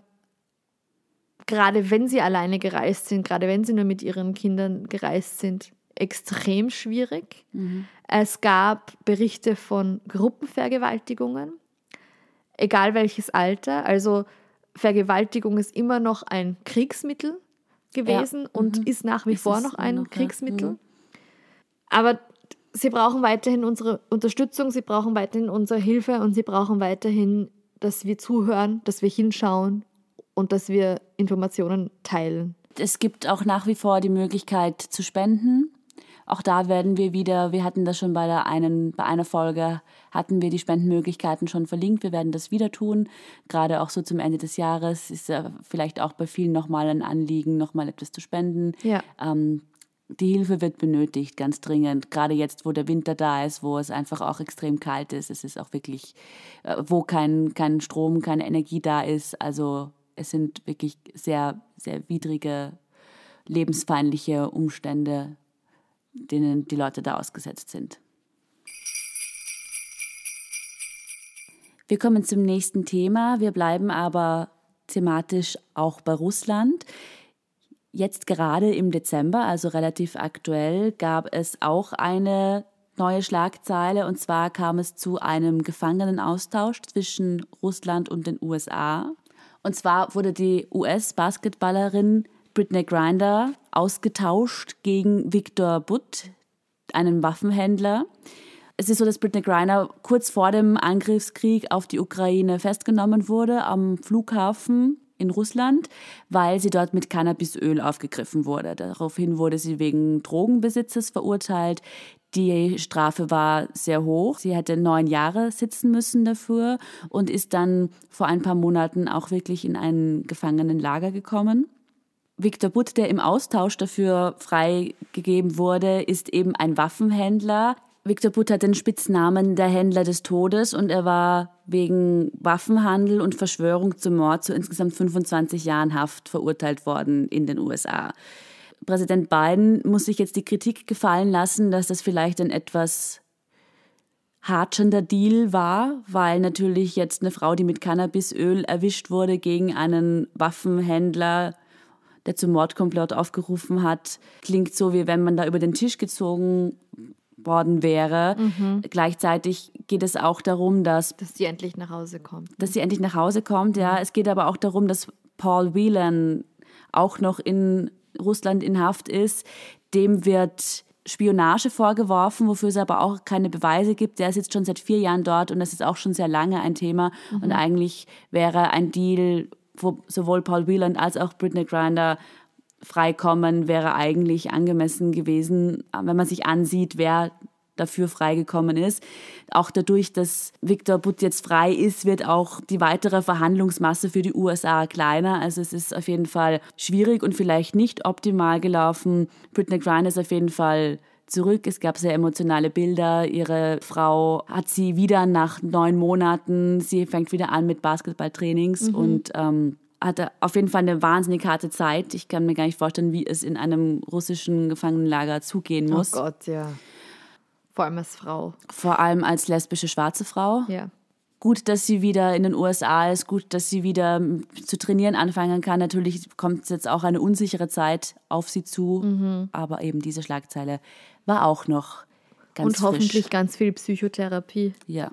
gerade wenn sie alleine gereist sind, gerade wenn sie nur mit ihren Kindern gereist sind, extrem schwierig. Es gab Berichte von Gruppenvergewaltigungen, egal welches Alter. Also Vergewaltigung ist immer noch ein Kriegsmittel gewesen und ist nach wie vor noch ein Kriegsmittel. Aber sie brauchen weiterhin unsere Unterstützung, sie brauchen weiterhin unsere Hilfe und sie brauchen weiterhin, dass wir zuhören, dass wir hinschauen und dass wir Informationen teilen. Es gibt auch nach wie vor die Möglichkeit zu spenden. Auch da werden wir hatten das schon bei einer Folge, hatten wir die Spendenmöglichkeiten schon verlinkt. Wir werden das wieder tun. Gerade auch so zum Ende des Jahres ist ja vielleicht auch bei vielen nochmal ein Anliegen, nochmal etwas zu spenden. Ja. Die Hilfe wird benötigt, ganz dringend. Gerade jetzt, wo der Winter da ist, wo es einfach auch extrem kalt ist. Es ist auch wirklich, wo kein Strom, keine Energie da ist. Also es sind wirklich sehr, sehr widrige, lebensfeindliche Umstände, denen die Leute da ausgesetzt sind. Wir kommen zum nächsten Thema. Wir bleiben aber thematisch auch bei Russland. Jetzt gerade im Dezember, also relativ aktuell, gab es auch eine neue Schlagzeile. Und zwar kam es zu einem Gefangenenaustausch zwischen Russland und den USA. Und zwar wurde die US-Basketballerin Brittney Griner ausgetauscht gegen Viktor Butt, einen Waffenhändler. Es ist so, dass Brittney Griner kurz vor dem Angriffskrieg auf die Ukraine festgenommen wurde am Flughafen in Russland, weil sie dort mit Cannabisöl aufgegriffen wurde. Daraufhin wurde sie wegen Drogenbesitzes verurteilt. Die Strafe war sehr hoch. Sie hätte 9 Jahre sitzen müssen dafür und ist dann vor ein paar Monaten auch wirklich in ein Gefangenenlager gekommen. Viktor Butt, der im Austausch dafür freigegeben wurde, ist eben ein Waffenhändler. Viktor Butt hat den Spitznamen der Händler des Todes und er war wegen Waffenhandel und Verschwörung zum Mord zu insgesamt 25 Jahren Haft verurteilt worden in den USA. Präsident Biden muss sich jetzt die Kritik gefallen lassen, dass das vielleicht ein etwas hatschender Deal war, weil natürlich jetzt eine Frau, die mit Cannabisöl erwischt wurde, gegen einen Waffenhändler, der zum Mordkomplott aufgerufen hat, klingt so, wie wenn man da über den Tisch gezogen worden wäre. Gleichzeitig geht es auch darum, dass sie endlich nach Hause kommt. Dass sie endlich nach Hause kommt, ja. Es geht aber auch darum, dass Paul Whelan auch noch in Russland in Haft ist. Dem wird Spionage vorgeworfen, wofür es aber auch keine Beweise gibt. Der sitzt schon seit 4 Jahren dort und das ist auch schon sehr lange ein Thema. Und eigentlich wäre ein Deal, wo sowohl Paul Whelan als auch Brittney Griner Freikommen wäre eigentlich angemessen gewesen, wenn man sich ansieht, wer dafür freigekommen ist. Auch dadurch, dass Viktor Butt jetzt frei ist, wird auch die weitere Verhandlungsmasse für die USA kleiner. Also es ist auf jeden Fall schwierig und vielleicht nicht optimal gelaufen. Brittney Griner ist auf jeden Fall zurück. Es gab sehr emotionale Bilder. Ihre Frau hat sie wieder nach 9 Monaten, sie fängt wieder an mit Basketballtrainings und hatte auf jeden Fall eine wahnsinnig harte Zeit. Ich kann mir gar nicht vorstellen, wie es in einem russischen Gefangenenlager zugehen muss. Oh Gott, ja. Vor allem als Frau. Vor allem als lesbische schwarze Frau. Ja. Gut, dass sie wieder in den USA ist, gut, dass sie wieder zu trainieren anfangen kann. Natürlich kommt jetzt auch eine unsichere Zeit auf sie zu, aber eben diese Schlagzeile war auch noch ganz frisch. Und hoffentlich ganz viel Psychotherapie. Ja.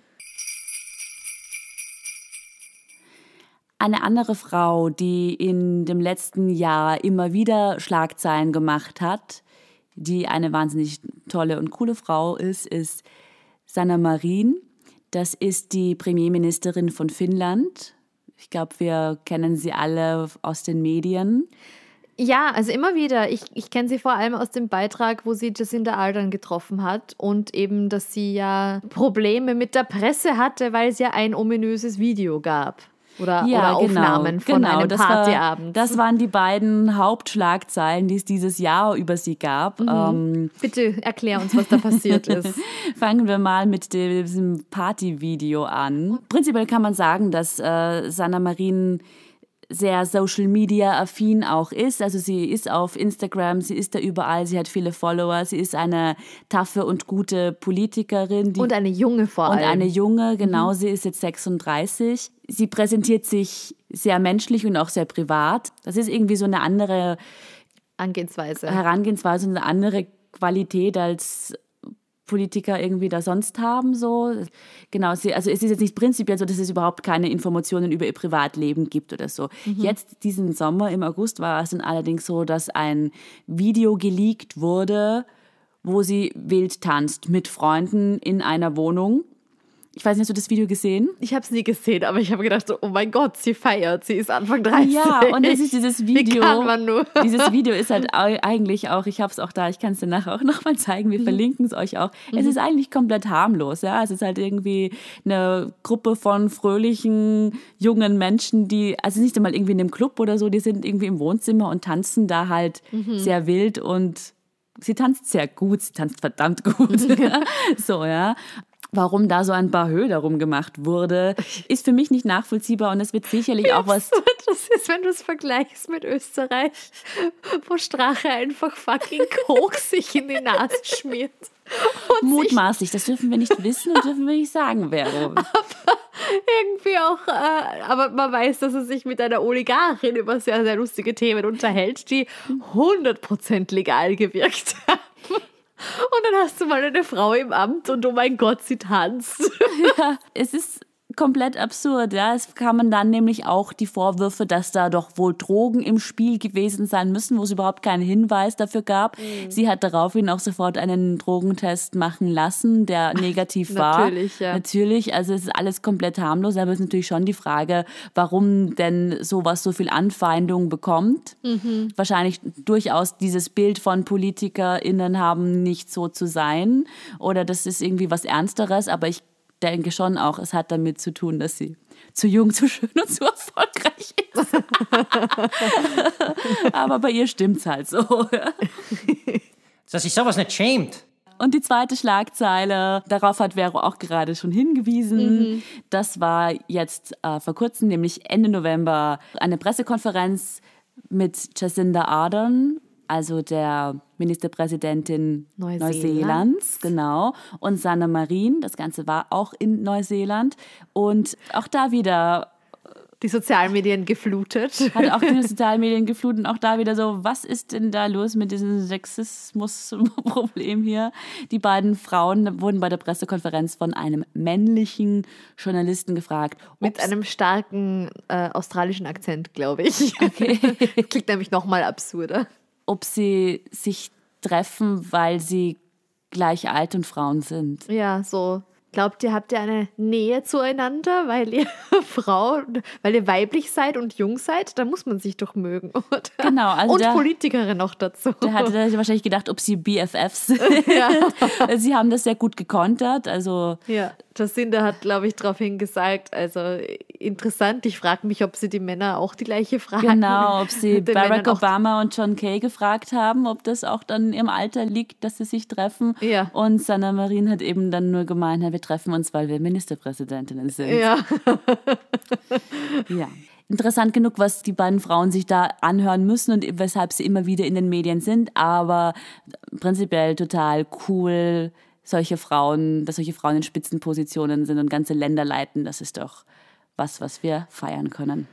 Eine andere Frau, die in dem letzten Jahr immer wieder Schlagzeilen gemacht hat, die eine wahnsinnig tolle und coole Frau ist Sanna Marin. Das ist die Premierministerin von Finnland. Ich glaube, wir kennen sie alle aus den Medien. Ja, also immer wieder. Ich kenne sie vor allem aus dem Beitrag, wo sie Jacinda Ardern getroffen hat und eben, dass sie ja Probleme mit der Presse hatte, weil es ja ein ominöses Video gab. Oder Aufnahmen von einem Partyabend. Das waren die beiden Hauptschlagzeilen, die es dieses Jahr über sie gab. Bitte erklär uns, was da passiert ist. Fangen wir mal mit diesem Partyvideo an. Prinzipiell kann man sagen, dass Sanna Marin sehr Social-Media-affin auch ist. Also sie ist auf Instagram, sie ist da überall, sie hat viele Follower, sie ist eine taffe und gute Politikerin. Und eine junge vor allem. Und eine junge, genau, sie ist jetzt 36. Sie präsentiert sich sehr menschlich und auch sehr privat. Das ist irgendwie so eine andere Herangehensweise, eine andere Qualität als Politiker irgendwie da sonst haben. So. Genau, also es ist jetzt nicht prinzipiell so, dass es überhaupt keine Informationen über ihr Privatleben gibt oder so. Jetzt, diesen Sommer, im August, war es dann allerdings so, dass ein Video geleakt wurde, wo sie wild tanzt mit Freunden in einer Wohnung. Ich weiß nicht, hast du das Video gesehen? Ich habe es nie gesehen, aber ich habe gedacht, so, oh mein Gott, sie feiert, sie ist Anfang 30. Ja, und das ist dieses Video. Wie kann man nur? Dieses Video ist halt eigentlich auch, ich habe es auch da, ich kann es dir nachher auch nochmal zeigen, wir verlinken es euch auch. Es ist eigentlich komplett harmlos, ja. Es ist halt irgendwie eine Gruppe von fröhlichen, jungen Menschen, die, also nicht einmal irgendwie in einem Club oder so, die sind irgendwie im Wohnzimmer und tanzen da halt sehr wild und sie tanzt sehr gut, sie tanzt verdammt gut. So, ja. Warum da so ein Bahö darum gemacht wurde, ist für mich nicht nachvollziehbar und es wird sicherlich auch was... Das ist, wenn du es vergleichst mit Österreich, wo Strache einfach fucking Koks sich in die Nase schmiert. Mutmaßlich, das dürfen wir nicht wissen und dürfen wir nicht sagen, Vero. Aber irgendwie auch, aber man weiß, dass er sich mit einer Oligarchin über sehr, sehr lustige Themen unterhält, die 100% legal gewirkt haben. Und dann hast du mal eine Frau im Amt und oh mein Gott, sie tanzt. Ja, es ist komplett absurd. Ja. Es kamen dann nämlich auch die Vorwürfe, dass da doch wohl Drogen im Spiel gewesen sein müssen, wo es überhaupt keinen Hinweis dafür gab. Sie hat daraufhin auch sofort einen Drogentest machen lassen, der negativ war. Natürlich, ja. Natürlich, also es ist alles komplett harmlos, aber es ist natürlich schon die Frage, warum denn sowas so viel Anfeindung bekommt. Wahrscheinlich durchaus dieses Bild von PolitikerInnen haben nicht so zu sein oder das ist irgendwie was Ernsteres, aber ich denke schon auch, es hat damit zu tun, dass sie zu jung, zu schön und zu erfolgreich ist. Aber bei ihr stimmt's halt so. Dass sich sowas nicht schämt. Und die zweite Schlagzeile, darauf hat Vero auch gerade schon hingewiesen, das war jetzt vor kurzem, nämlich Ende November, eine Pressekonferenz mit Jacinda Ardern, also der Ministerpräsidentin Neuseelands, genau, und Sanna Marin. Das Ganze war auch in Neuseeland. Und auch da wieder... Die Sozialmedien geflutet. Hat auch die Sozialmedien geflutet. Und auch da wieder so, was ist denn da los mit diesem Sexismus-Problem hier? Die beiden Frauen wurden bei der Pressekonferenz von einem männlichen Journalisten gefragt. Mit einem starken australischen Akzent, glaube ich. Okay. Klingt nämlich nochmal absurder. Ob sie sich treffen, weil sie gleich alt und Frauen sind. Ja, so Glaubt ihr, habt ihr eine Nähe zueinander, weil ihr weil ihr weiblich seid und jung seid? Da muss man sich doch mögen, oder? Genau. Also und Politikerin noch dazu. Der hatte wahrscheinlich gedacht, ob sie BFFs sind. Ja. Sie haben das sehr gut gekontert. Also ja, Jacinda hat, glaube ich, darauf hingesagt, also interessant. Ich frage mich, ob sie die Männer auch die gleiche Frage Genau, ob sie Barack Obama und John Kay gefragt haben, ob das auch dann im Alter liegt, dass sie sich treffen. Ja. Und Sanna Marin hat eben dann nur gemeint, wir treffen uns, weil wir Ministerpräsidentinnen sind. Ja. Ja. Interessant genug, was die beiden Frauen sich da anhören müssen und weshalb sie immer wieder in den Medien sind, aber prinzipiell total cool, dass solche Frauen in Spitzenpositionen sind und ganze Länder leiten. Das ist doch was wir feiern können.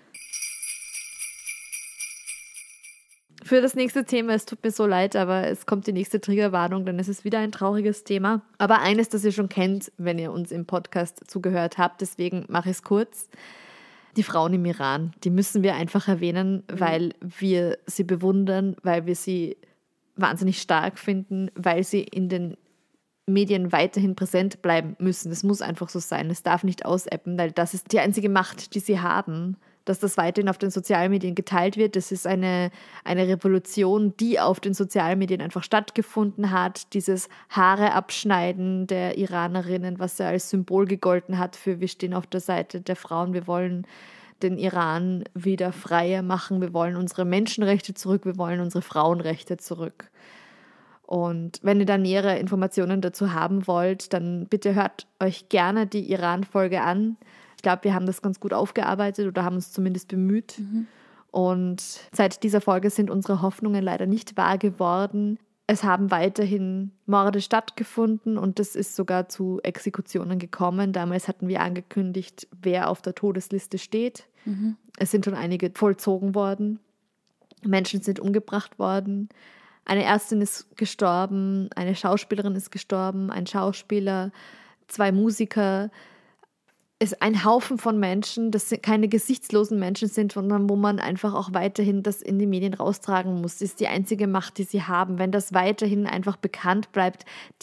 Für das nächste Thema, es tut mir so leid, aber es kommt die nächste Triggerwarnung, denn es ist wieder ein trauriges Thema. Aber eines, das ihr schon kennt, wenn ihr uns im Podcast zugehört habt, deswegen mache ich es kurz. Die Frauen im Iran, die müssen wir einfach erwähnen, weil wir sie bewundern, weil wir sie wahnsinnig stark finden, weil sie in den Medien weiterhin präsent bleiben müssen. Es muss einfach so sein, es darf nicht ausäppen, weil das ist die einzige Macht, die sie haben. Dass das weiterhin auf den Sozialmedien geteilt wird. Das ist eine Revolution, die auf den Sozialmedien einfach stattgefunden hat. Dieses Haare abschneiden der Iranerinnen, was ja als Symbol gegolten hat für wir stehen auf der Seite der Frauen, wir wollen den Iran wieder freier machen, wir wollen unsere Menschenrechte zurück, wir wollen unsere Frauenrechte zurück. Und wenn ihr da nähere Informationen dazu haben wollt, dann bitte hört euch gerne die Iran-Folge an. Ich glaube, wir haben das ganz gut aufgearbeitet oder haben uns zumindest bemüht. Und seit dieser Folge sind unsere Hoffnungen leider nicht wahr geworden. Es haben weiterhin Morde stattgefunden und es ist sogar zu Exekutionen gekommen. Damals hatten wir angekündigt, wer auf der Todesliste steht. Es sind schon einige vollzogen worden. Menschen sind umgebracht worden. Eine Ärztin ist gestorben, eine Schauspielerin ist gestorben, ein Schauspieler, 2 Musiker. Es ist ein Haufen von Menschen, das keine gesichtslosen Menschen sind, sondern wo man einfach auch weiterhin das in die Medien raustragen muss. Das ist die einzige Macht, die sie haben. Wenn das weiterhin einfach bekannt bleibt,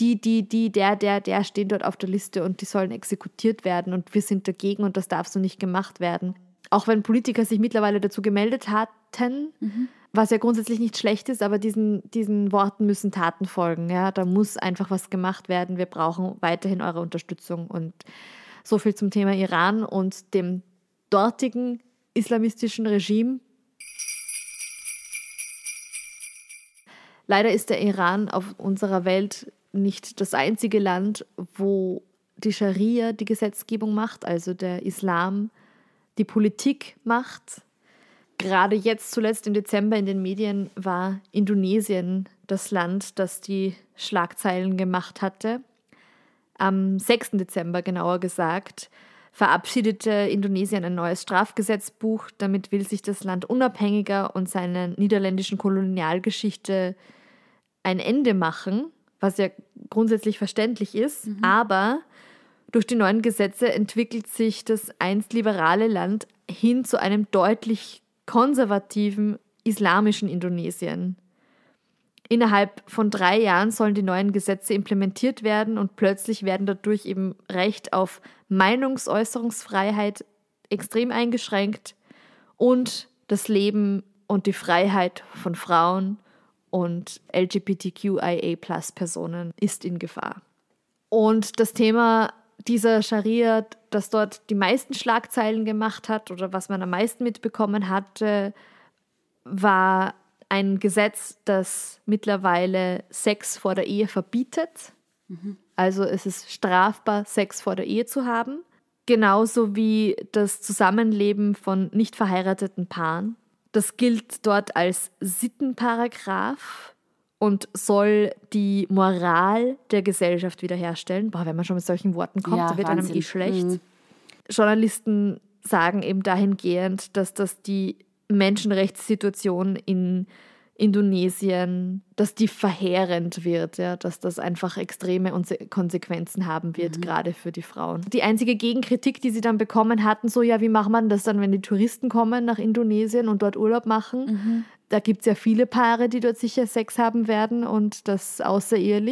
der stehen dort auf der Liste und die sollen exekutiert werden und wir sind dagegen und das darf so nicht gemacht werden. Auch wenn Politiker sich mittlerweile dazu gemeldet hatten, was ja grundsätzlich nicht schlecht ist, aber diesen Worten müssen Taten folgen. Ja? Da muss einfach was gemacht werden. Wir brauchen weiterhin eure Unterstützung und so viel zum Thema Iran und dem dortigen islamistischen Regime. Leider ist der Iran auf unserer Welt nicht das einzige Land, wo die Scharia die Gesetzgebung macht, also der Islam die Politik macht. Gerade jetzt zuletzt im Dezember in den Medien war Indonesien das Land, das die Schlagzeilen gemacht hatte. Am 6. Dezember genauer gesagt, verabschiedete Indonesien ein neues Strafgesetzbuch. Damit will sich das Land unabhängiger und seiner niederländischen Kolonialgeschichte ein Ende machen, was ja grundsätzlich verständlich ist. Aber durch die neuen Gesetze entwickelt sich das einst liberale Land hin zu einem deutlich konservativen islamischen Indonesien. Innerhalb von 3 Jahren sollen die neuen Gesetze implementiert werden und plötzlich werden dadurch eben Recht auf Meinungsäußerungsfreiheit extrem eingeschränkt und das Leben und die Freiheit von Frauen und LGBTQIA+-Personen ist in Gefahr. Und das Thema dieser Scharia, das dort die meisten Schlagzeilen gemacht hat oder was man am meisten mitbekommen hatte, war ein Gesetz, das mittlerweile Sex vor der Ehe verbietet. Also es ist strafbar, Sex vor der Ehe zu haben. Genauso wie das Zusammenleben von nicht verheirateten Paaren. Das gilt dort als Sittenparagraph und soll die Moral der Gesellschaft wiederherstellen. Wenn man schon mit solchen Worten kommt, ja, da wird Wahnsinn. einem schlecht. Journalisten sagen eben dahingehend, dass das die Menschenrechtssituation in Indonesien, dass die verheerend wird, ja, dass das einfach extreme Konsequenzen haben wird, gerade für die Frauen. Die einzige Gegenkritik, die sie dann bekommen hatten, so, ja, wie macht man das dann, wenn die Touristen kommen nach Indonesien und dort Urlaub machen? Da gibt es ja viele Paare, die dort sicher Sex haben werden und das außerehelich.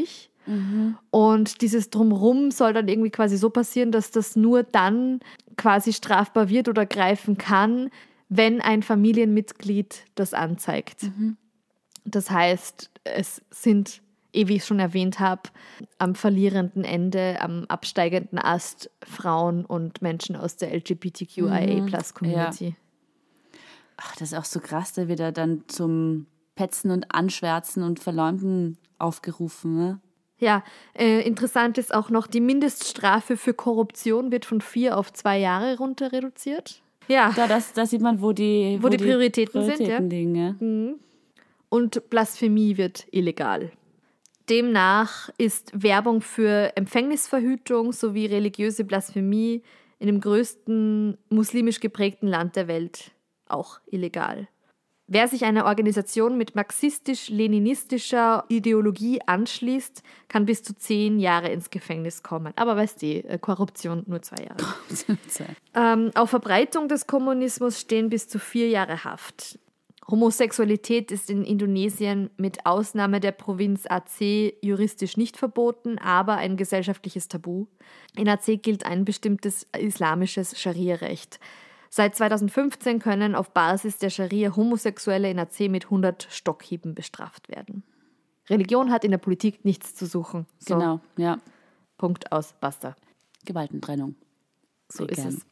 Und dieses Drumrum soll dann irgendwie quasi so passieren, dass das nur dann quasi strafbar wird oder greifen kann, wenn ein Familienmitglied das anzeigt. Das heißt, es sind, wie ich schon erwähnt habe, am verlierenden Ende, am absteigenden Ast Frauen und Menschen aus der LGBTQIA+-Community. Ja. Ach, das ist auch so krass, da wird er dann zum Petzen und Anschwärzen und Verleumden aufgerufen, ne? Ja, interessant ist auch noch, die Mindeststrafe für Korruption wird von 4 auf 2 Jahre runter reduziert. Ja. Da sieht man, wo die Prioritäten sind, ja. Liegen, ja. Und Blasphemie wird illegal. Demnach ist Werbung für Empfängnisverhütung sowie religiöse Blasphemie in dem größten muslimisch geprägten Land der Welt auch illegal. Wer sich einer Organisation mit marxistisch-leninistischer Ideologie anschließt, kann bis zu 10 Jahre ins Gefängnis kommen. Aber weißt du, Korruption nur 2 Jahre. Auf Verbreitung des Kommunismus stehen bis zu 4 Jahre Haft. Homosexualität ist in Indonesien mit Ausnahme der Provinz Aceh juristisch nicht verboten, aber ein gesellschaftliches Tabu. In Aceh gilt ein bestimmtes islamisches Scharia-Recht. Seit 2015 können auf Basis der Scharia Homosexuelle in Aceh mit 100 Stockhieben bestraft werden. Religion hat in der Politik nichts zu suchen. So. Genau, ja. Punkt, aus, basta. Gewaltentrennung. So ist es.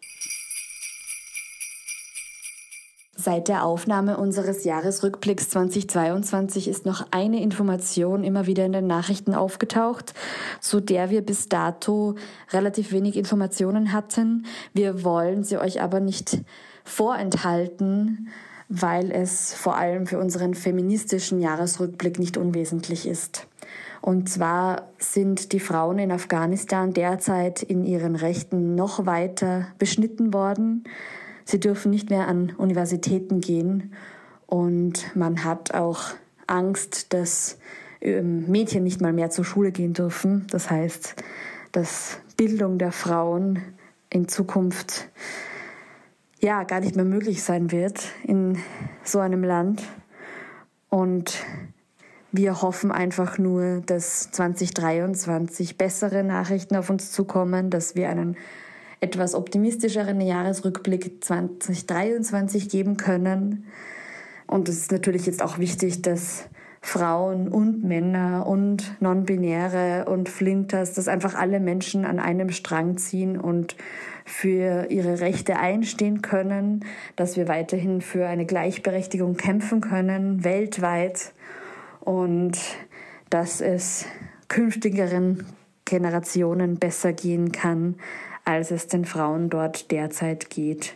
Seit der Aufnahme unseres Jahresrückblicks 2022 ist noch eine Information immer wieder in den Nachrichten aufgetaucht, zu der wir bis dato relativ wenig Informationen hatten. Wir wollen sie euch aber nicht vorenthalten, weil es vor allem für unseren feministischen Jahresrückblick nicht unwesentlich ist. Und zwar sind die Frauen in Afghanistan derzeit in ihren Rechten noch weiter beschnitten worden. Sie dürfen nicht mehr an Universitäten gehen und man hat auch Angst, dass Mädchen nicht mal mehr zur Schule gehen dürfen. Das heißt, dass Bildung der Frauen in Zukunft gar nicht mehr möglich sein wird in so einem Land. Und wir hoffen einfach nur, dass 2023 bessere Nachrichten auf uns zukommen, dass wir einen etwas optimistischeren Jahresrückblick 2023 geben können. Und es ist natürlich jetzt auch wichtig, dass Frauen und Männer und Non-Binäre und Flinters, dass einfach alle Menschen an einem Strang ziehen und für ihre Rechte einstehen können, dass wir weiterhin für eine Gleichberechtigung kämpfen können, weltweit, und dass es künftigeren Generationen besser gehen kann, als es den Frauen dort derzeit geht.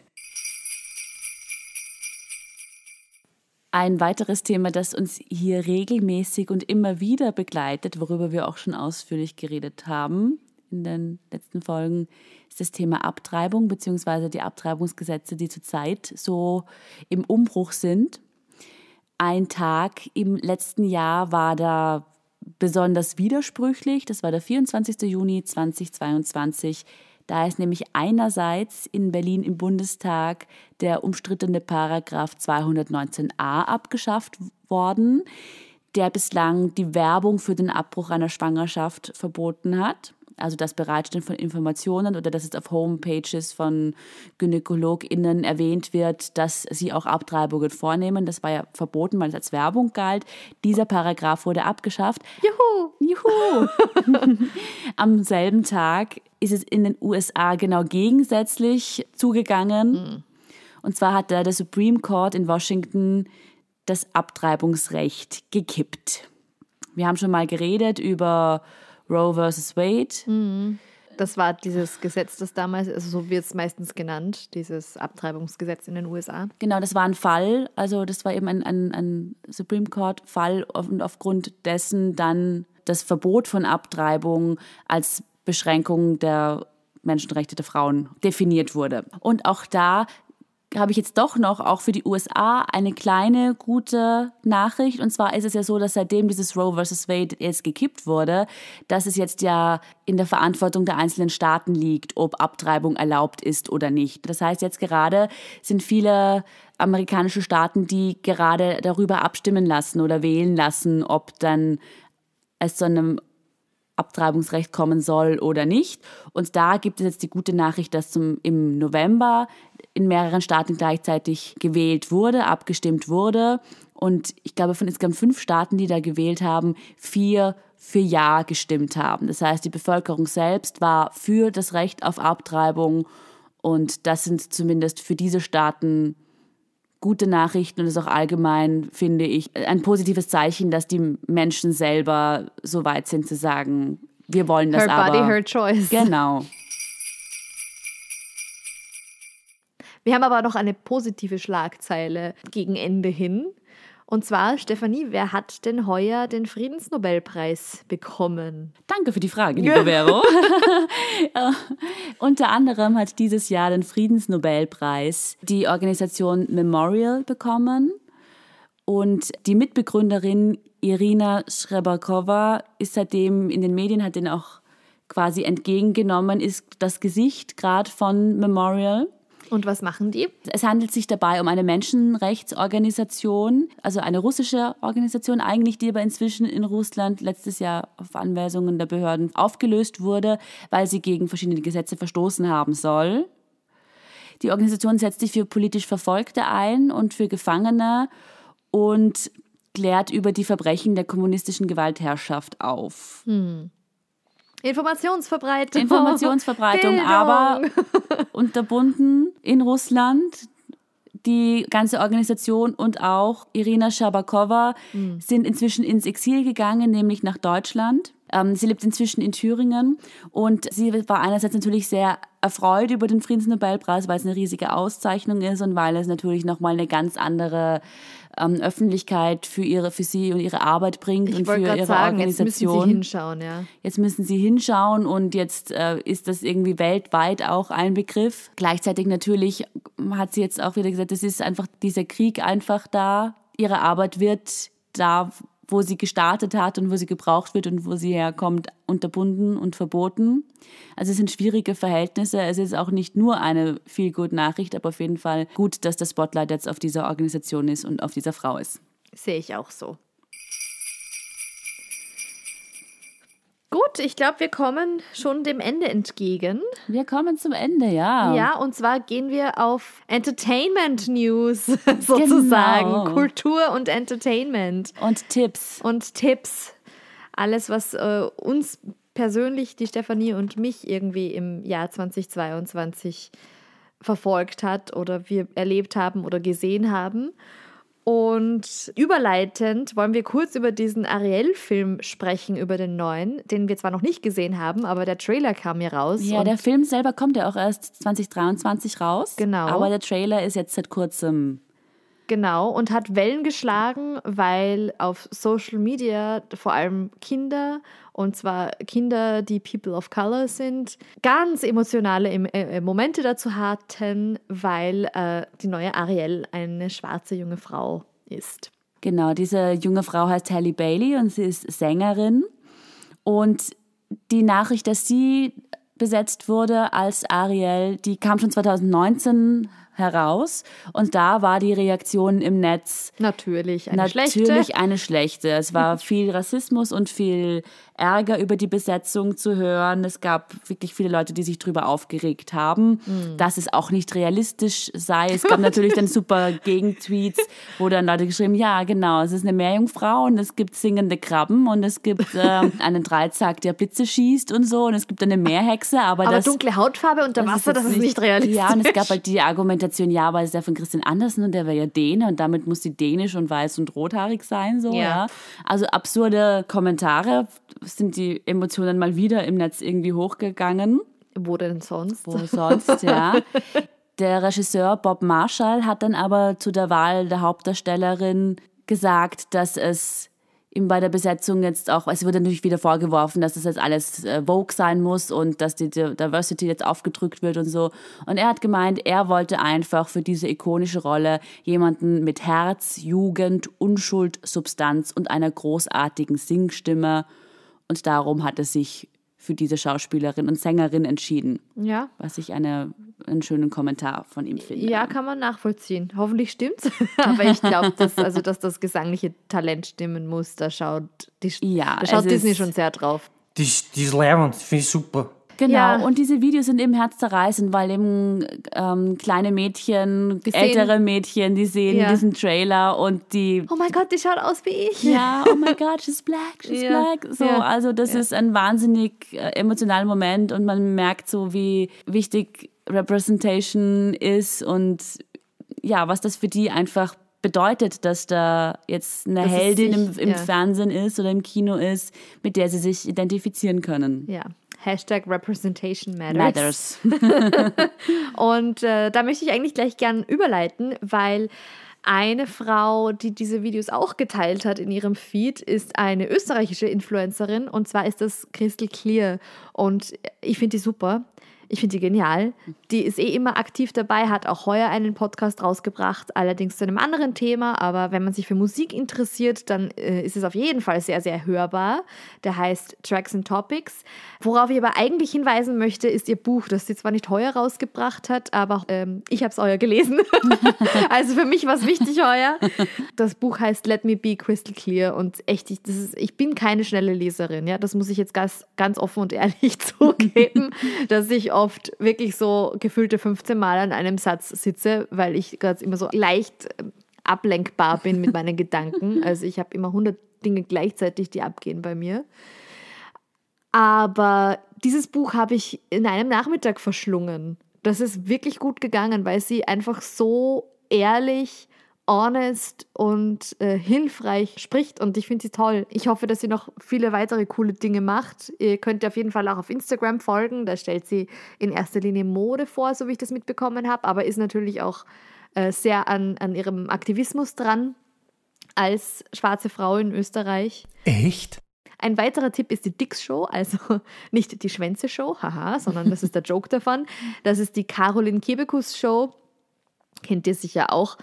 Ein weiteres Thema, das uns hier regelmäßig und immer wieder begleitet, worüber wir auch schon ausführlich geredet haben in den letzten Folgen, ist das Thema Abtreibung bzw. die Abtreibungsgesetze, die zurzeit so im Umbruch sind. Ein Tag im letzten Jahr war da besonders widersprüchlich. Das war der 24. Juni 2022. Da ist nämlich einerseits in Berlin im Bundestag der umstrittene Paragraph 219a abgeschafft worden, der bislang die Werbung für den Abbruch einer Schwangerschaft verboten hat. Also das Bereitstellen von Informationen oder dass es auf Homepages von GynäkologInnen erwähnt wird, dass sie auch Abtreibungen vornehmen. Das war ja verboten, weil es als Werbung galt. Dieser Paragraph wurde abgeschafft. Juhu! Am selben Tag ist es in den USA genau gegensätzlich zugegangen. Und zwar hat der Supreme Court in Washington das Abtreibungsrecht gekippt. Wir haben schon mal geredet über Roe versus Wade. Das war dieses Gesetz, das damals, also so wird es meistens genannt, dieses Abtreibungsgesetz in den USA. Genau, das war ein Fall, also das war eben ein Supreme Court-Fall und aufgrund dessen dann das Verbot von Abtreibung als Beschränkung der Menschenrechte der Frauen definiert wurde. Und auch da habe ich jetzt doch noch auch für die USA eine kleine gute Nachricht. Und zwar ist es ja so, dass seitdem dieses Roe versus Wade jetzt gekippt wurde, dass es jetzt ja in der Verantwortung der einzelnen Staaten liegt, ob Abtreibung erlaubt ist oder nicht. Das heißt, jetzt gerade sind viele amerikanische Staaten, die gerade darüber abstimmen lassen oder wählen lassen, ob dann es zu einem Abtreibungsrecht kommen soll oder nicht. Und da gibt es jetzt die gute Nachricht, dass im November in mehreren Staaten gleichzeitig gewählt wurde, abgestimmt wurde. Und ich glaube, von insgesamt 5 Staaten, die da gewählt haben, 4 für Ja gestimmt haben. Das heißt, die Bevölkerung selbst war für das Recht auf Abtreibung. Und das sind zumindest für diese Staaten gute Nachrichten und ist auch allgemein, finde ich, ein positives Zeichen, dass die Menschen selber so weit sind zu sagen, wir wollen das aber. Her body, her choice. Genau. Wir haben aber noch eine positive Schlagzeile gegen Ende hin. Und zwar, Stefanie, wer hat denn heuer den Friedensnobelpreis bekommen? Danke für die Frage, liebe Vero. Unter anderem hat dieses Jahr den Friedensnobelpreis die Organisation Memorial bekommen. Und die Mitbegründerin Irina Shcherbakova ist seitdem in den Medien, hat den auch quasi entgegengenommen, ist das Gesicht gerade von Memorial. Und was machen die? Es handelt sich dabei um eine Menschenrechtsorganisation, also eine russische Organisation eigentlich, die aber inzwischen in Russland letztes Jahr auf Anweisungen der Behörden aufgelöst wurde, weil sie gegen verschiedene Gesetze verstoßen haben soll. Die Organisation setzt sich für politisch Verfolgte ein und für Gefangene und klärt über die Verbrechen der kommunistischen Gewaltherrschaft auf. Informationsverbreitung, aber unterbunden in Russland. Die ganze Organisation und auch Irina Shcherbakova sind inzwischen ins Exil gegangen, nämlich nach Deutschland. Sie lebt inzwischen in Thüringen und sie war einerseits natürlich sehr erfreut über den Friedensnobelpreis, weil es eine riesige Auszeichnung ist und weil es natürlich nochmal eine ganz andere Öffentlichkeit für sie und ihre Arbeit bringt und für ihre Organisation. Jetzt müssen sie hinschauen, ja. Jetzt müssen sie hinschauen und jetzt ist das irgendwie weltweit auch ein Begriff. Gleichzeitig natürlich hat sie jetzt auch wieder gesagt, es ist einfach dieser Krieg einfach da. Ihre Arbeit wird da, wo sie gestartet hat und wo sie gebraucht wird und wo sie herkommt, unterbunden und verboten. Also es sind schwierige Verhältnisse. Es ist auch nicht nur eine Feel-Good-Nachricht, aber auf jeden Fall gut, dass das Spotlight jetzt auf dieser Organisation ist und auf dieser Frau ist. Sehe ich auch so. Gut, ich glaube, wir kommen schon dem Ende entgegen. Wir kommen zum Ende, ja. Ja, und zwar gehen wir auf Entertainment News sozusagen. Genau. Kultur und Entertainment. Und Tipps. Alles, was uns persönlich, die Stefanie und mich irgendwie im Jahr 2022 verfolgt hat oder wir erlebt haben oder gesehen haben. Und überleitend wollen wir kurz über diesen Ariel-Film sprechen, über den neuen, den wir zwar noch nicht gesehen haben, aber der Trailer kam ja raus. Ja, der Film selber kommt ja auch erst 2023 raus. Genau. Aber der Trailer ist jetzt seit kurzem. Genau, und hat Wellen geschlagen, weil auf Social Media vor allem Kinder, und zwar Kinder, die People of Color sind, ganz emotionale Momente dazu hatten, weil die neue Ariel eine schwarze junge Frau ist. Genau, diese junge Frau heißt Halle Bailey und sie ist Sängerin. Und die Nachricht, dass sie besetzt wurde als Ariel, die kam schon 2019 heraus und da war die Reaktion im Netz natürlich eine schlechte. Es war viel Rassismus und viel Ärger über die Besetzung zu hören. Es gab wirklich viele Leute, die sich darüber aufgeregt haben, dass es auch nicht realistisch sei. Es gab natürlich dann super Gegentweets, wo dann Leute geschrieben, ja genau, es ist eine Meerjungfrau und es gibt singende Krabben und es gibt einen Dreizack, der Blitze schießt und so und es gibt eine Meerhexe. Aber dunkle Hautfarbe unter Wasser, das ist nicht realistisch. Ja, und es gab halt die Argumentation, ja, aber es ist ja von Christian Andersen und der wäre ja Däne und damit muss sie dänisch und weiß und rothaarig sein. So, ja. Also absurde Kommentare, sind die Emotionen mal wieder im Netz irgendwie hochgegangen. Wo denn sonst? Wo sonst, ja. Der Regisseur Bob Marshall hat dann aber zu der Wahl der Hauptdarstellerin gesagt, dass es ihm bei der Besetzung jetzt auch, es wurde natürlich wieder vorgeworfen, dass das jetzt alles Vogue sein muss und dass die Diversity jetzt aufgedrückt wird und so. Und er hat gemeint, er wollte einfach für diese ikonische Rolle jemanden mit Herz, Jugend, Unschuld, Substanz und einer großartigen Singstimme. Und darum hat er sich für diese Schauspielerin und Sängerin entschieden. Ja. Was ich einen schönen Kommentar von ihm finde. Ja, kann man nachvollziehen. Hoffentlich stimmt's. Aber ich glaube, dass das gesangliche Talent stimmen muss. Da schaut Disney schon sehr drauf. Die ist leibend, finde ich super. Genau, Ja. und diese Videos sind eben herzzerreißend, weil eben kleine Mädchen, ältere Mädchen, die sehen diesen Trailer und die... Oh mein Gott, die schaut aus wie ich. Ja, oh my God, she's black, she's black. So, also das ist ein wahnsinnig emotionaler Moment und man merkt so, wie wichtig Representation ist und ja, was das für die einfach bedeutet, dass da jetzt eine Heldin im Fernsehen ist oder im Kino ist, mit der sie sich identifizieren können. Ja. Hashtag Representation Matters. Und da möchte ich eigentlich gleich gern überleiten, weil eine Frau, die diese Videos auch geteilt hat in ihrem Feed, ist eine österreichische Influencerin und zwar ist das Crystal Clear und ich finde die super. Ich finde die genial. Die ist immer aktiv dabei, hat auch heuer einen Podcast rausgebracht, allerdings zu einem anderen Thema. Aber wenn man sich für Musik interessiert, dann ist es auf jeden Fall sehr, sehr hörbar. Der heißt Tracks and Topics. Worauf ich aber eigentlich hinweisen möchte, ist ihr Buch, das sie zwar nicht heuer rausgebracht hat, aber ich habe es heuer gelesen. Also für mich war es wichtig heuer. Das Buch heißt Let Me Be Crystal Clear und echt, ich bin keine schnelle Leserin. Ja? Das muss ich jetzt ganz offen und ehrlich zugeben, dass ich oft wirklich so gefühlte 15 Mal an einem Satz sitze, weil ich gerade immer so leicht ablenkbar bin mit meinen Gedanken. Also ich habe immer 100 Dinge gleichzeitig, die abgehen bei mir. Aber dieses Buch habe ich in einem Nachmittag verschlungen. Das ist wirklich gut gegangen, weil sie einfach so ehrlich, honest und hilfreich spricht und ich finde sie toll. Ich hoffe, dass sie noch viele weitere coole Dinge macht. Ihr könnt ihr auf jeden Fall auch auf Instagram folgen. Da stellt sie in erster Linie Mode vor, so wie ich das mitbekommen habe, aber ist natürlich auch sehr an ihrem Aktivismus dran als schwarze Frau in Österreich. Echt? Ein weiterer Tipp ist die Dix-Show, also nicht die Schwänze-Show, haha, sondern das ist der Joke davon. Das ist die Caroline Kebekus-Show. Kennt ihr sicher auch.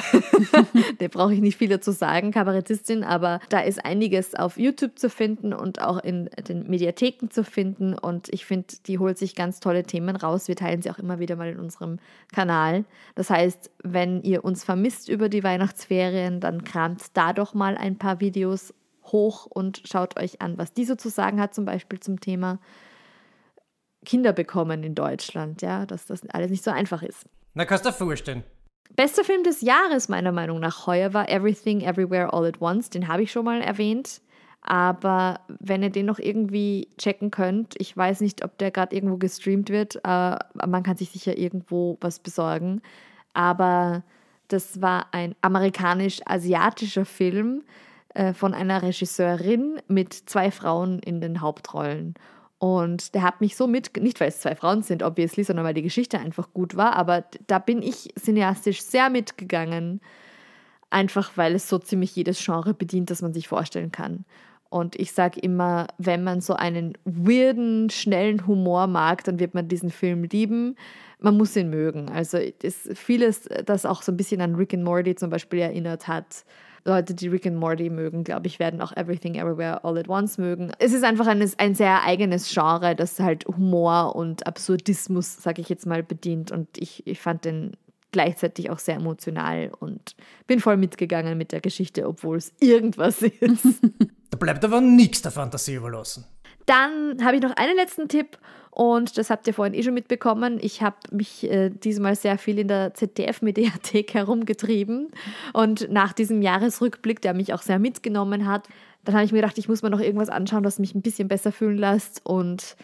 Da brauche ich nicht viel dazu sagen, Kabarettistin, aber da ist einiges auf YouTube zu finden und auch in den Mediatheken zu finden und ich finde, die holt sich ganz tolle Themen raus. Wir teilen sie auch immer wieder mal in unserem Kanal. Das heißt, wenn ihr uns vermisst über die Weihnachtsferien, dann kramt da doch mal ein paar Videos hoch und schaut euch an, was die so zu sagen hat, zum Beispiel zum Thema Kinder bekommen in Deutschland, ja, dass das alles nicht so einfach ist. Na, kannst du dir vorstellen. Bester Film des Jahres meiner Meinung nach heuer war Everything, Everywhere, All at Once. Den habe ich schon mal erwähnt. Aber wenn ihr den noch irgendwie checken könnt, ich weiß nicht, ob der gerade irgendwo gestreamt wird. Man kann sich sicher irgendwo was besorgen. Aber das war ein amerikanisch-asiatischer Film von einer Regisseurin mit 2 Frauen in den Hauptrollen. Und der hat mich so nicht weil es 2 Frauen sind, obviously, sondern weil die Geschichte einfach gut war, aber da bin ich cineastisch sehr mitgegangen, einfach weil es so ziemlich jedes Genre bedient, das man sich vorstellen kann. Und ich sage immer, wenn man so einen weirden, schnellen Humor mag, dann wird man diesen Film lieben. Man muss ihn mögen. Also ist vieles, das auch so ein bisschen an Rick and Morty zum Beispiel erinnert hat. Leute, die Rick and Morty mögen, glaube ich, werden auch Everything, Everywhere, All at Once mögen. Es ist einfach ein sehr eigenes Genre, das halt Humor und Absurdismus, sage ich jetzt mal, bedient. Und ich fand den gleichzeitig auch sehr emotional und bin voll mitgegangen mit der Geschichte, obwohl es irgendwas ist. Da bleibt aber nichts der Fantasie überlassen. Dann habe ich noch einen letzten Tipp und das habt ihr vorhin schon mitbekommen. Ich habe mich diesmal sehr viel in der ZDF-Mediathek herumgetrieben und nach diesem Jahresrückblick, der mich auch sehr mitgenommen hat, dann habe ich mir gedacht, ich muss mir noch irgendwas anschauen, das mich ein bisschen besser fühlen lässt und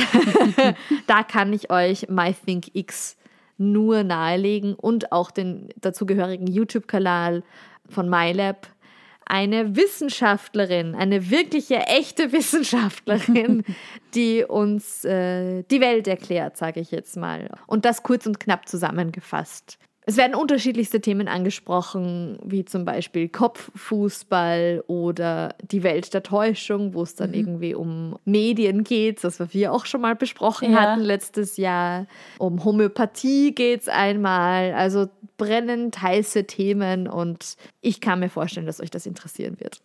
da kann ich euch MyThinkX nur nahelegen und auch den dazugehörigen YouTube-Kanal von MyLab. Eine Wissenschaftlerin, eine wirkliche, echte Wissenschaftlerin, die uns die Welt erklärt, sage ich jetzt mal. Und das kurz und knapp zusammengefasst. Es werden unterschiedlichste Themen angesprochen, wie zum Beispiel Kopffußball oder die Welt der Täuschung, wo es dann irgendwie um Medien geht, das wir auch schon mal besprochen hatten letztes Jahr. Um Homöopathie geht es einmal, also brennend heiße Themen und ich kann mir vorstellen, dass euch das interessieren wird.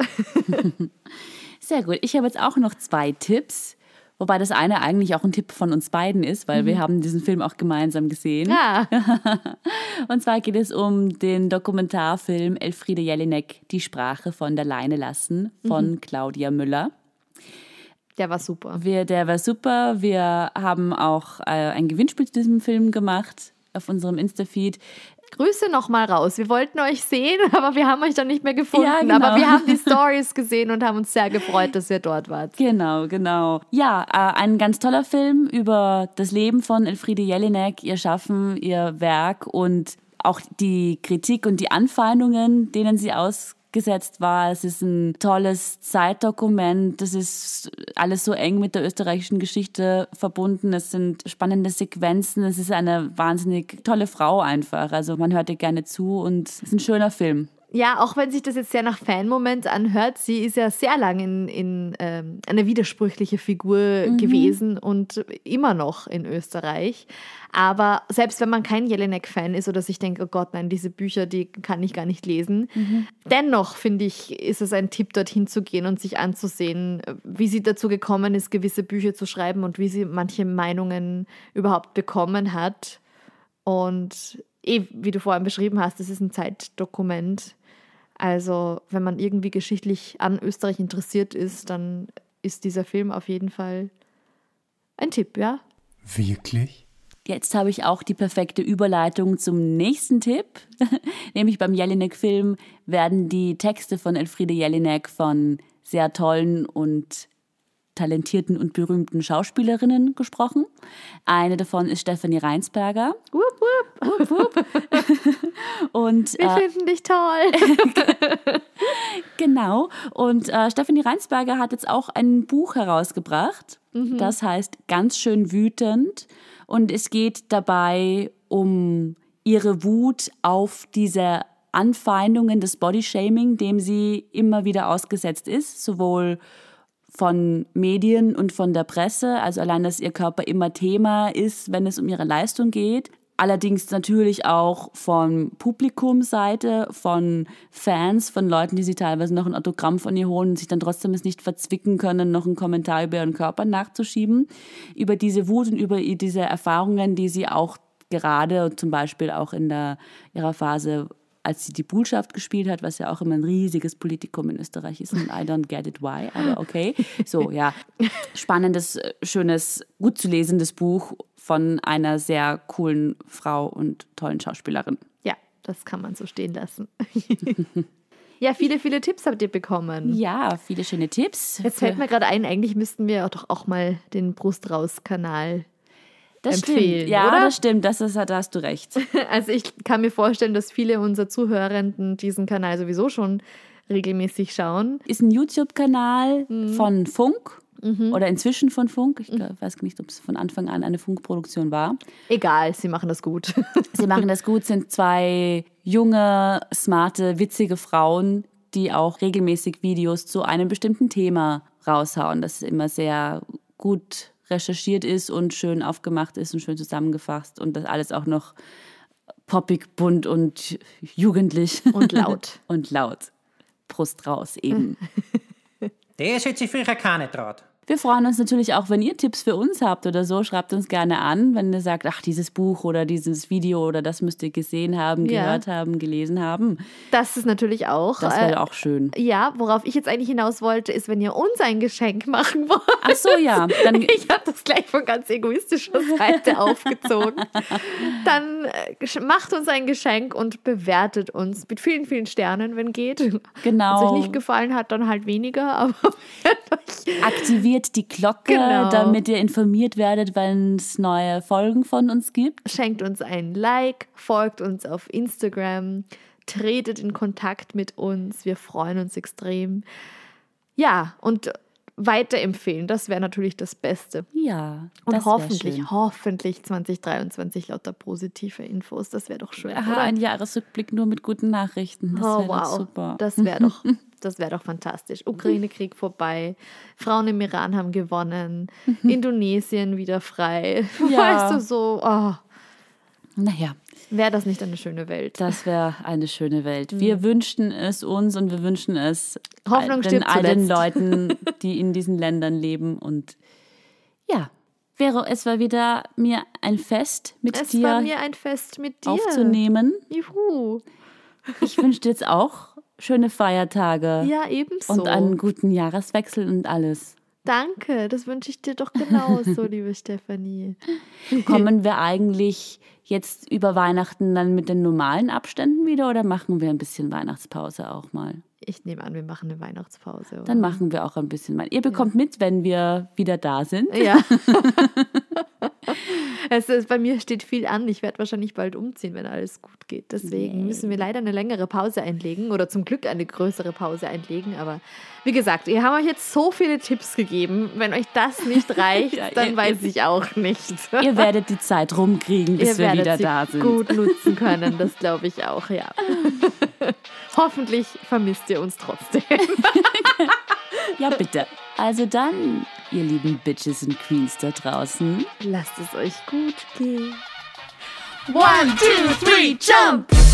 Sehr gut. Ich habe jetzt auch noch 2 Tipps. Wobei das eine eigentlich auch ein Tipp von uns beiden ist, weil wir haben diesen Film auch gemeinsam gesehen. Ja. Und zwar geht es um den Dokumentarfilm Elfriede Jelinek, Die Sprache von der Leine lassen von Claudia Müller. Der war super. Der war super. Wir haben auch ein Gewinnspiel zu diesem Film gemacht auf unserem Insta-Feed. Grüße nochmal raus. Wir wollten euch sehen, aber wir haben euch dann nicht mehr gefunden. Ja, genau. Aber wir haben die Stories gesehen und haben uns sehr gefreut, dass ihr dort wart. Genau. Ja, ein ganz toller Film über das Leben von Elfriede Jelinek, ihr Schaffen, ihr Werk und auch die Kritik und die Anfeindungen, denen sie ausgesetzt war. Es ist ein tolles Zeitdokument. Das ist alles so eng mit der österreichischen Geschichte verbunden. Es sind spannende Sequenzen. Es ist eine wahnsinnig tolle Frau einfach. Also man hört ihr gerne zu und es ist ein schöner Film. Ja, auch wenn sich das jetzt sehr nach Fan-Moment anhört, sie ist ja sehr lang in eine widersprüchliche Figur gewesen und immer noch in Österreich. Aber selbst wenn man kein Jelinek-Fan ist oder sich denkt, oh Gott, nein, diese Bücher, die kann ich gar nicht lesen, dennoch finde ich, ist es ein Tipp, dorthin zu gehen und sich anzusehen, wie sie dazu gekommen ist, gewisse Bücher zu schreiben und wie sie manche Meinungen überhaupt bekommen hat. Und wie du vorhin beschrieben hast, das ist ein Zeitdokument. Also wenn man irgendwie geschichtlich an Österreich interessiert ist, dann ist dieser Film auf jeden Fall ein Tipp, ja? Wirklich? Jetzt habe ich auch die perfekte Überleitung zum nächsten Tipp. Nämlich beim Jelinek-Film werden die Texte von Elfriede Jelinek von sehr tollen und talentierten und berühmten Schauspielerinnen gesprochen. Eine davon ist Stefanie Reinsberger. Wupp, wupp. Wupp, wupp. Und, Wir finden dich toll. Genau. Und Stefanie Reinsberger hat jetzt auch ein Buch herausgebracht. Das heißt Ganz schön wütend. Und es geht dabei um ihre Wut auf diese Anfeindungen des Bodyshaming, dem sie immer wieder ausgesetzt ist, sowohl von Medien und von der Presse, also allein, dass ihr Körper immer Thema ist, wenn es um ihre Leistung geht. Allerdings natürlich auch von Publikumsseite, von Fans, von Leuten, die sich teilweise noch ein Autogramm von ihr holen und sich dann trotzdem es nicht verzwicken können, noch einen Kommentar über ihren Körper nachzuschieben. Über diese Wut und über diese Erfahrungen, die sie auch gerade zum Beispiel auch in ihrer Phase, als sie die Bullschaft gespielt hat, was ja auch immer ein riesiges Politikum in Österreich ist. Und I don't get it why, aber okay. So, ja. Spannendes, schönes, gut zu lesendes Buch von einer sehr coolen Frau und tollen Schauspielerin. Ja, das kann man so stehen lassen. Ja, viele, viele Tipps habt ihr bekommen. Ja, viele schöne Tipps. Jetzt fällt mir gerade ein, eigentlich müssten wir doch auch mal den Brust-Raus-Kanal empfehlen, stimmt. Ja, oder? das stimmt, da hast du recht. Also ich kann mir vorstellen, dass viele unserer Zuhörenden diesen Kanal sowieso schon regelmäßig schauen. Ist ein YouTube-Kanal von Funk oder inzwischen von Funk. Ich weiß nicht, ob es von Anfang an eine Funkproduktion war. Egal, sie machen das gut. Sie machen das gut, sind zwei junge, smarte, witzige Frauen, die auch regelmäßig Videos zu einem bestimmten Thema raushauen. Das immer sehr gut recherchiert ist und schön aufgemacht ist und schön zusammengefasst und das alles auch noch poppig, bunt und jugendlich. Und laut. Und laut. Brust raus eben. Das hätte sich früher keiner traut. Wir freuen uns natürlich auch, wenn ihr Tipps für uns habt oder so. Schreibt uns gerne an, wenn ihr sagt, ach, dieses Buch oder dieses Video oder das müsst ihr gesehen haben, gehört haben, gelesen haben. Das ist natürlich auch. Das wäre auch schön. Ja, worauf ich jetzt eigentlich hinaus wollte, ist, wenn ihr uns ein Geschenk machen wollt. Ach so, ja. Dann Ich habe das gleich von ganz egoistischer Seite aufgezogen. Dann macht uns ein Geschenk und bewertet uns mit vielen, vielen Sternen, wenn geht. Genau. Wenn es euch nicht gefallen hat, dann halt weniger. Aber aktiviert die Glocke, Genau. damit ihr informiert werdet, wenn es neue Folgen von uns gibt. schenkt uns ein Like, folgt uns auf Instagram, tretet in Kontakt mit uns. Wir freuen uns extrem. Ja, und weiterempfehlen, das wäre natürlich das Beste. Ja, Und das wär hoffentlich, schön. hoffentlich 2023 lauter positive Infos. Das wäre doch schön, Aha, oder? ein Jahresrückblick nur mit guten Nachrichten. Das Oh, wäre doch wow. super. Das wäre doch fantastisch. Ukraine-Krieg vorbei. Frauen im Iran haben gewonnen. Indonesien wieder frei. Ja. Weißt du, so, Naja, wäre das nicht eine schöne Welt? das wäre eine schöne Welt. Wir wünschen es uns und wir wünschen es Hoffnung all stirbt den zuletzt. Leuten, die in diesen Ländern leben. Und ja, Vero, es war wieder mir ein Fest, mit Es war dir mir ein Fest mit dir. aufzunehmen. Juhu. Ich wünsche dir jetzt auch schöne Feiertage Ja, ebenso. und einen guten Jahreswechsel und alles. Danke, das wünsche ich dir doch genauso, liebe Stefanie. Kommen wir eigentlich jetzt über Weihnachten dann mit den normalen Abständen wieder oder machen wir ein bisschen Weihnachtspause auch mal? Ich nehme an, wir machen eine Weihnachtspause. Oder? Dann machen wir auch ein bisschen. Ihr bekommt mit, wenn wir wieder da sind. Ja. Bei mir steht viel an. Ich werde wahrscheinlich bald umziehen, wenn alles gut geht. Deswegen müssen wir leider eine längere Pause einlegen oder zum Glück eine größere Pause einlegen. Aber wie gesagt, wir haben euch jetzt so viele Tipps gegeben. Wenn euch das nicht reicht, dann weiß ich auch nicht. Ihr werdet die Zeit rumkriegen, bis wir wieder da sind. Gut nutzen können, das glaube ich auch, ja. Hoffentlich vermisst ihr uns trotzdem. Ja, bitte. Also dann, ihr lieben Bitches und Queens da draußen. Lasst es euch gut gehen. 1, 2, 3, jump!